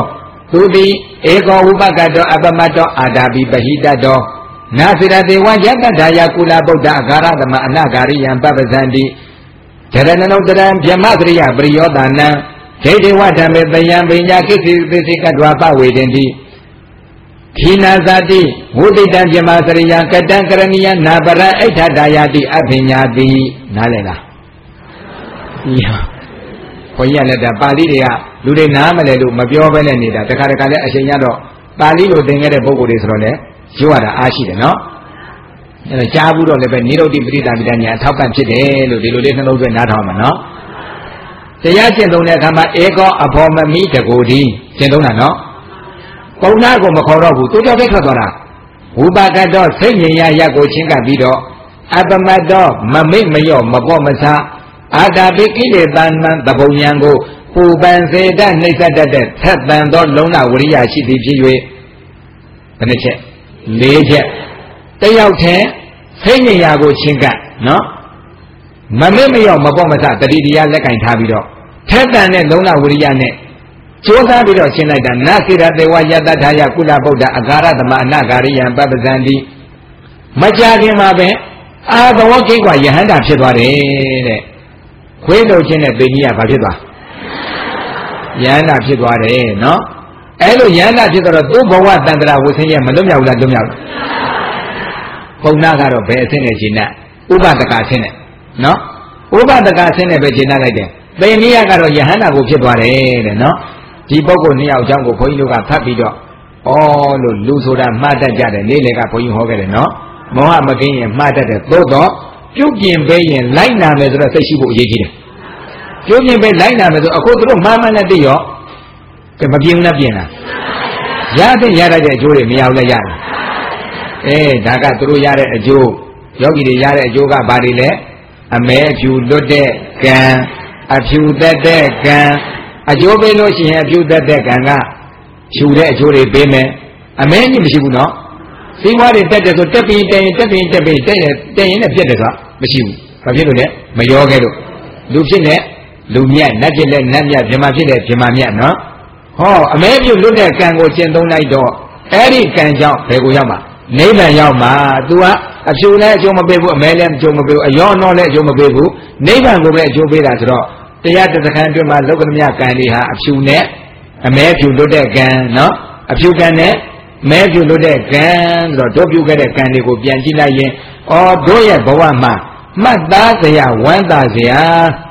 သူသည်ဧကောဥပကတောအပမတ္တောအာဒာပိပဟိတတောနာစိရတေဝယတ္တဒါယကုလဗုဒ္ဓအဂါရသမအနဂါရိယံပပ္ပဇန္တိဓရဏနုတရံဗြဟ္မသရိယပရိယောတာနံဒိဋ္ဌိဝဓမ္မေတယံပညာကိသိသိစိကတ္တဝပဝေတင်တိခိနာဇာတိဝုဒိတံဗြဟ္မသရိယကတံကရဏီယနာပရံအိဋ္ဌဒါယတိအပညာတိနားလည်လားဤဟာဘုန်းကြီးကလည်းဒါပါဠိတွေကလူတွေနားမလဲလို့မပြောဘဲနဲ့နေတာတခါတခါလည်းအချိန်ရတော့ပါဠိလိုသင်ခဲ့တဲ့ပုဂ္ဂိုလ်တွေဆိုတော့လည်းရိုးရတာအားရှိတယ်နော်အဲဒါကြားဘူးတော့လည်းပဲနိရောဓိပရိသမိတညာအထောက်ပံ့ဖြစ်တယ်လို့ဒီလိုလေးနှလုံးသွင်းနားထောင်မှာနော်တရားကျင့်သုံးတဲ့အခါမှာဧကောအဘောမမိတကိုဒီကျင့်သုံးတာနော်ပုံနာကိုမခေါ်တော့ဘူးသူတော်ပဲထွက်သွားတာဝိပါကတောစိတ်ငြိမ်ရရက်ကိုချင်းကပ်ပြီးတော့အပမတ်တောမမိတ်မလျော့မပေါ့မစားအာတာပိကိလေသာနံသဘုံယံကိုပူပန်စေတနှိစ္စတတ်တဲ့ထက်တန်သောလုံလဝရိယရှိသည်ဖြစ်၍ဘယ်နှချက်လေးချက်တယောက်တည်းစိတ်ငြိမ်ရာကိုချင်းကပ်နော်မမိတ်မလျော့မပေါ့မစားတတိတရားလက်ကင်ထားပြီးတော့ထက်တန်တဲ့လုံလဝရိယနဲ့ကြိုးစားပြီးတော့ရှင်းလိုက်တာနာစိရတေဝယတ္တထာယကုလဗုဒ္ဓအဂါရသမအနဂါရိယံပပ္ပဇန္တိမကြခင်မှာပဲအာသဝကိကွာယဟန္တာဖြစ်သွားတယ်တဲ့ခွေးလို့ချင်းတဲ့သိကြီးကဘာဖြစ်သွားယဟန္တာဖြစ်သွားတယ်နော်အဲ့လိုယဟန္တာဖြစ်တော့သူ့ဘဝတန်တရာဝဆင်းရဲမလွတ်မြောက်လားလွတ်မြောက်ပုံနာကတော့ဘယ်အဆင့်နဲ့ရှင်းတဲ့ဥပဒကအဆင့်နဲ့နော်ဥပဒကအဆင့်နဲ့ပဲရှင်းလိုက်တယ်သိကြီးကတော့ယဟန္တာကိုဖြစ်သွားတယ်တဲ့နော်ဒီပုဂ္ဂိုလ်နှစ်ယောက်အကြောင်းကိုဘုန်းကြီးတို့ကဖတ်ပြီးတော့ဩလို့လူဆိုတာမှားတတ်ကြတယ်နေ့လေကဘုန်းကြီးဟောခဲ့တယ်နော်မောဟမကင်းရင်မှားတတ်တယ်သို့တော့ပြုပြင်ပေးရင်လိုက်နာမယ်ဆိုတော့သိရှိဖို့အရေးကြီးတယ်ပြုပြင်ပေးလိုက်နာမယ်ဆိုအခုတို့မှားမှန်းနဲ့သိရောကဲမပြင်းနဲ့ပြင်လားရတဲ့ရတဲ့အကျိုးတွေမရဘူးလဲရတယ်အေးဒါကတို့ရတဲ့အကျိုးယောဂီတွေရတဲ့အကျိုးကဘာတွေလဲအမဲအဖြူလွတ်တဲ့ကံအဖြူသက်တဲ့ကံအကျိုးပေးလို့ရှိရင်အပြုတ်သက်တဲ့ကံကဖြူတဲ့အကျိုးတွေပေးမယ်အမဲကြီးမရှိဘူးနော်စီးပွားတွေတက်တယ်ဆိုတက်ပြီးတက်ရင်တက်ပြီးတက်ပြီးတက်ရင်တက်ရင်လည်းပြက်တယ်ဆိုတာမရှိဘူးဘာဖြစ်လို့လဲမရောခဲ့လို့လူဖြစ်တဲ့လူမြတ်နတ်ဖြစ်တဲ့နတ်မြတ်ဗြဟ္မာဖြစ်တဲ့ဗြဟ္မာမြတ်နော်ဟောအမဲပြုတ်လွတ်တဲ့ကံကိုကျင့်သုံးလိုက်တော့အဲ့ဒီကံကြောင့်ဘယ်ကိုရောက်မှာနိဗ္ဗာန်ရောက်မှာ तू ကအဖြူလည်းအကျိုးမပေးဘူးအမဲလည်းအကျိုးမပေးဘူးအယောနောလည်းအကျိုးမပေးဘူးနိဗ္ဗာန်ကိုပဲအကျိုးပေးတာဆိုတော့တရားတသခန်းအတွင်းမှာလောကဓမြကံတွေဟာအဖြူနဲ့အမဲဖြူလွတ်တဲ့ကံနော်အဖြူကံနဲ့မဲဖြူလွတ်တဲ့ကံဆိုတော့တို့ပြုခဲ့တဲ့ကံတွေကိုပြန်ကြည့်လိုက်ရင်အော်တို့ရဲ့ဘဝမှာမှတ်သားစရာဝမ်းသာစရာ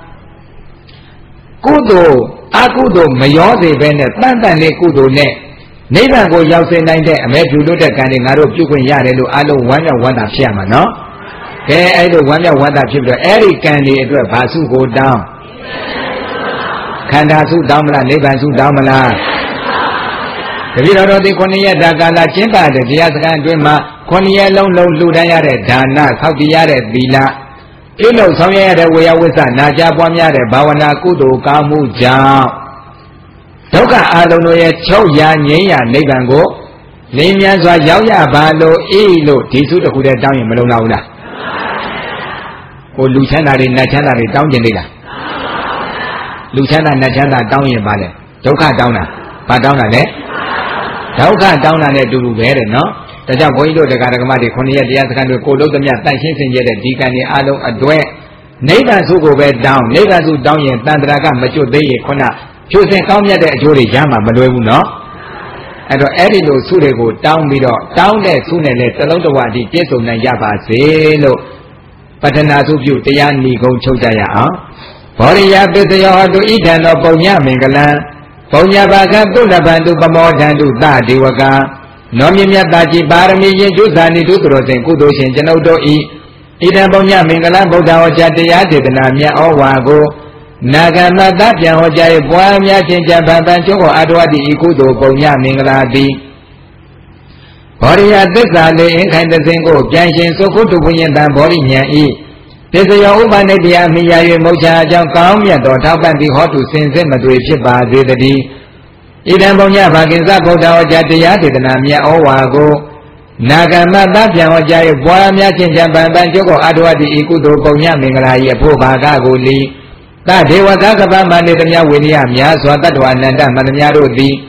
ကုသိုလ်အကုသိုလ်မရောစေဘဲနဲ့တန်တန်လေးကုသိုလ်နဲ့နိဗ္ဗာန်ကိုရောက်စေနိုင်တဲ့အမဲဖြူလွတ်တဲ့ကံတွေငါတို့ပြုခွင့်ရတယ်လို့အလုံးဝမ်းမြောက်ဝမ်းသာဖြစ်ရမှာနော်ကဲအဲ့လိုဝမ်းမြောက်ဝမ်းသာဖြစ်ပြီးတော့အဲ့ဒီကံတွေအတွက်ဘာစုကိုတောင်းခန္ဓာစုတောင်းမလားနိဗ္ဗာန်စုတောင်းမလားတပည့်တော်တို့ဒီခုနှစ်ရက်တာကာလကျင့်ပါတဲ့တရားစခန်းအတွင်းမှာခုနှစ်ရက်လုံးလုံးလှူဒန်းရတဲ့ဒါနဆောက်တည်ရတဲ့သီလပြုလုပ်ဆောင်ရတဲ့ဝေယဝိသနာကြားပွားများတဲ့ဘာဝနာကုသိုလ်ကောင်းမှုကြောင့်ဒုက္ခအာလုံးတို့ရဲ့ချုပ်ရာငြိမ်းရာနိဗ္ဗာန်ကိုလင်းမြန်စွာရောက်ရပါလို့အေးလို့ဒီစုတစ်ခုတည်းတောင်းရင်မလုံလောက်ဘူးလားဟိုလူချမ်းသာတွေနတ်ချမ်းသာတွေတောင်းကျင်နေလားလူချမ်းသာနတ်ချမ်းသာတောင်းရင်ပါလေဒုက္ခတောင်းတာဘာတောင်းတာလဲဒုက္ခတောင်းတာနဲ့အတူတူပဲတဲ့နော်ဒါကြောင့်ဘုန်းကြီးတို့တရားဓမ္မတွေခုနှစ်ရက်တရားစခန်းတွေကိုလုံးသမျှတန့်ရှင်းစင်ကြတဲ့ဒီကံတွေအလုံးအတွက်နိဗ္ဗာန်စုကိုပဲတောင်းနိဗ္ဗာန်စုတောင်းရင်တန်ត្រာကမကျွတ်သေးရင်ခုနဖြူစင်ကောင်းမြတ်တဲ့အကျိုးတွေရမှာမလွယ်ဘူးနော်အဲ့တော့အဲ့ဒီလိုစုတွေကိုတောင်းပြီးတော့တောင်းတဲ့စုနဲ့လည်းသလုံးတစ်ဝါဒီပြည့်စုံနိုင်ကြပါစေလို့ပတ္ထနာစုပြုတရားဏီကုံချုပ်ကြရအောင်ဘောရိယပစ္စယောတုဣဒံသောပုံညမင်္ဂလံပုံညဘာကသုလဗန္တုပမောဒန္တုသဒေဝကနောမြမြတ်တာကြီးပါရမီရင်ကျုဇာနိတုသူတော်စင်ကုသိုလ်ရှင်ကျွန်ုပ်တို့ဤဣဒံပုံညမင်္ဂလံဗုဒ္ဓဟောကြားတရားဒေသနာမြတ်ဩဝါကိုနာဂမတပြန်ဟောကြား၍ပွားများခြင်းကြံပန်ပန်ကျွတ်ကိုအထောအတိဤကုသိုလ်ပုံညမင်္ဂလာတိဘောရိယသစ္စာလေးအင်ခိုင်တစဉ်ကိုပြန်ရှင်သုခုတုဘုညင်တံဘောရိညာဤပစ္စယောဥပနိတ္တယမိယာ၍မုတ်ချာအကြောင်းကောင်းမြတ်သောထောက်ပံ့ပြီးဟောတုစင်စစ်မသွေဖြစ်ပါသေးတည်းဣဒံပုံညဘာကိစ္စဗုဒ္ဓဟောကြားတရားဒေသနာမြတ်ဩဝါကိုနာဂမတပြန်ဟောကြား၍ပွားများခြင်းကြံပန်ပန်ကျွတ်ကိုအထောအတိဤကုသိုလ်ပုံညမင်္ဂလာ၏အဖို့ဘာကကိုလီသဒေဝကကပ္ပမနေတမြဝိနည်းများစွာတတ္တဝအနန္တမန္တများတို့သည်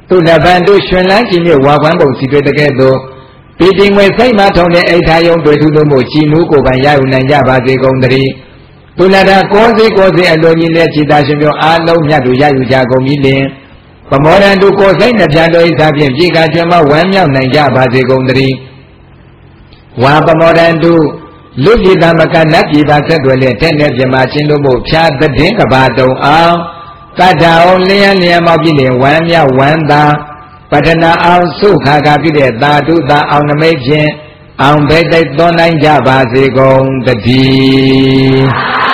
သူလဘန်တို့ရွှင်လန်းကြည်မြဝါကွမ်းပုံစီတွေတကဲ့သို့ปีติงวยစိတ်မထုံတဲ့အိဋ္ဌာယုံတွေ့ထုလို့မို့ကြည်နူးကိုယ်ပိုင်ရယူနိုင်ကြပါစေကုန်သတည်းသူလတာကိုယ်စိကိုယ်စိအလိုကြီးလက်ချီတာရှင်ပြောအားလုံးမြတ်တို့ရယူကြကုန်ပြီလင်ပမောဒန်တို့ကိုယ်စိတ်နှပြတော်ဤသာဖြင့်ပြေကကျွမ်းမဝမ်းမြောက်နိုင်ကြပါစေကုန်သတည်းဝါပမောဒန်တို့လူပြည်သားမကနတ်ပြည်သားဆက်သွယ်လက်တဲ့နဲ့ပြမချင်းတို့မို့ဖြာတဲ့ကဘာတုံအောင်ကတ္တအောင်လျှံလျှံမောက်ပြီးလင်ဝမ်းမြောက်ဝမ်းသာပတနာအောင်စုခါခါပြည့်တဲ့သာဓုသာအောင်နမိတ်ဖြင့်အောင်ဘိတ်သိသွန်နိုင်ကြပါစေကုန်တည်း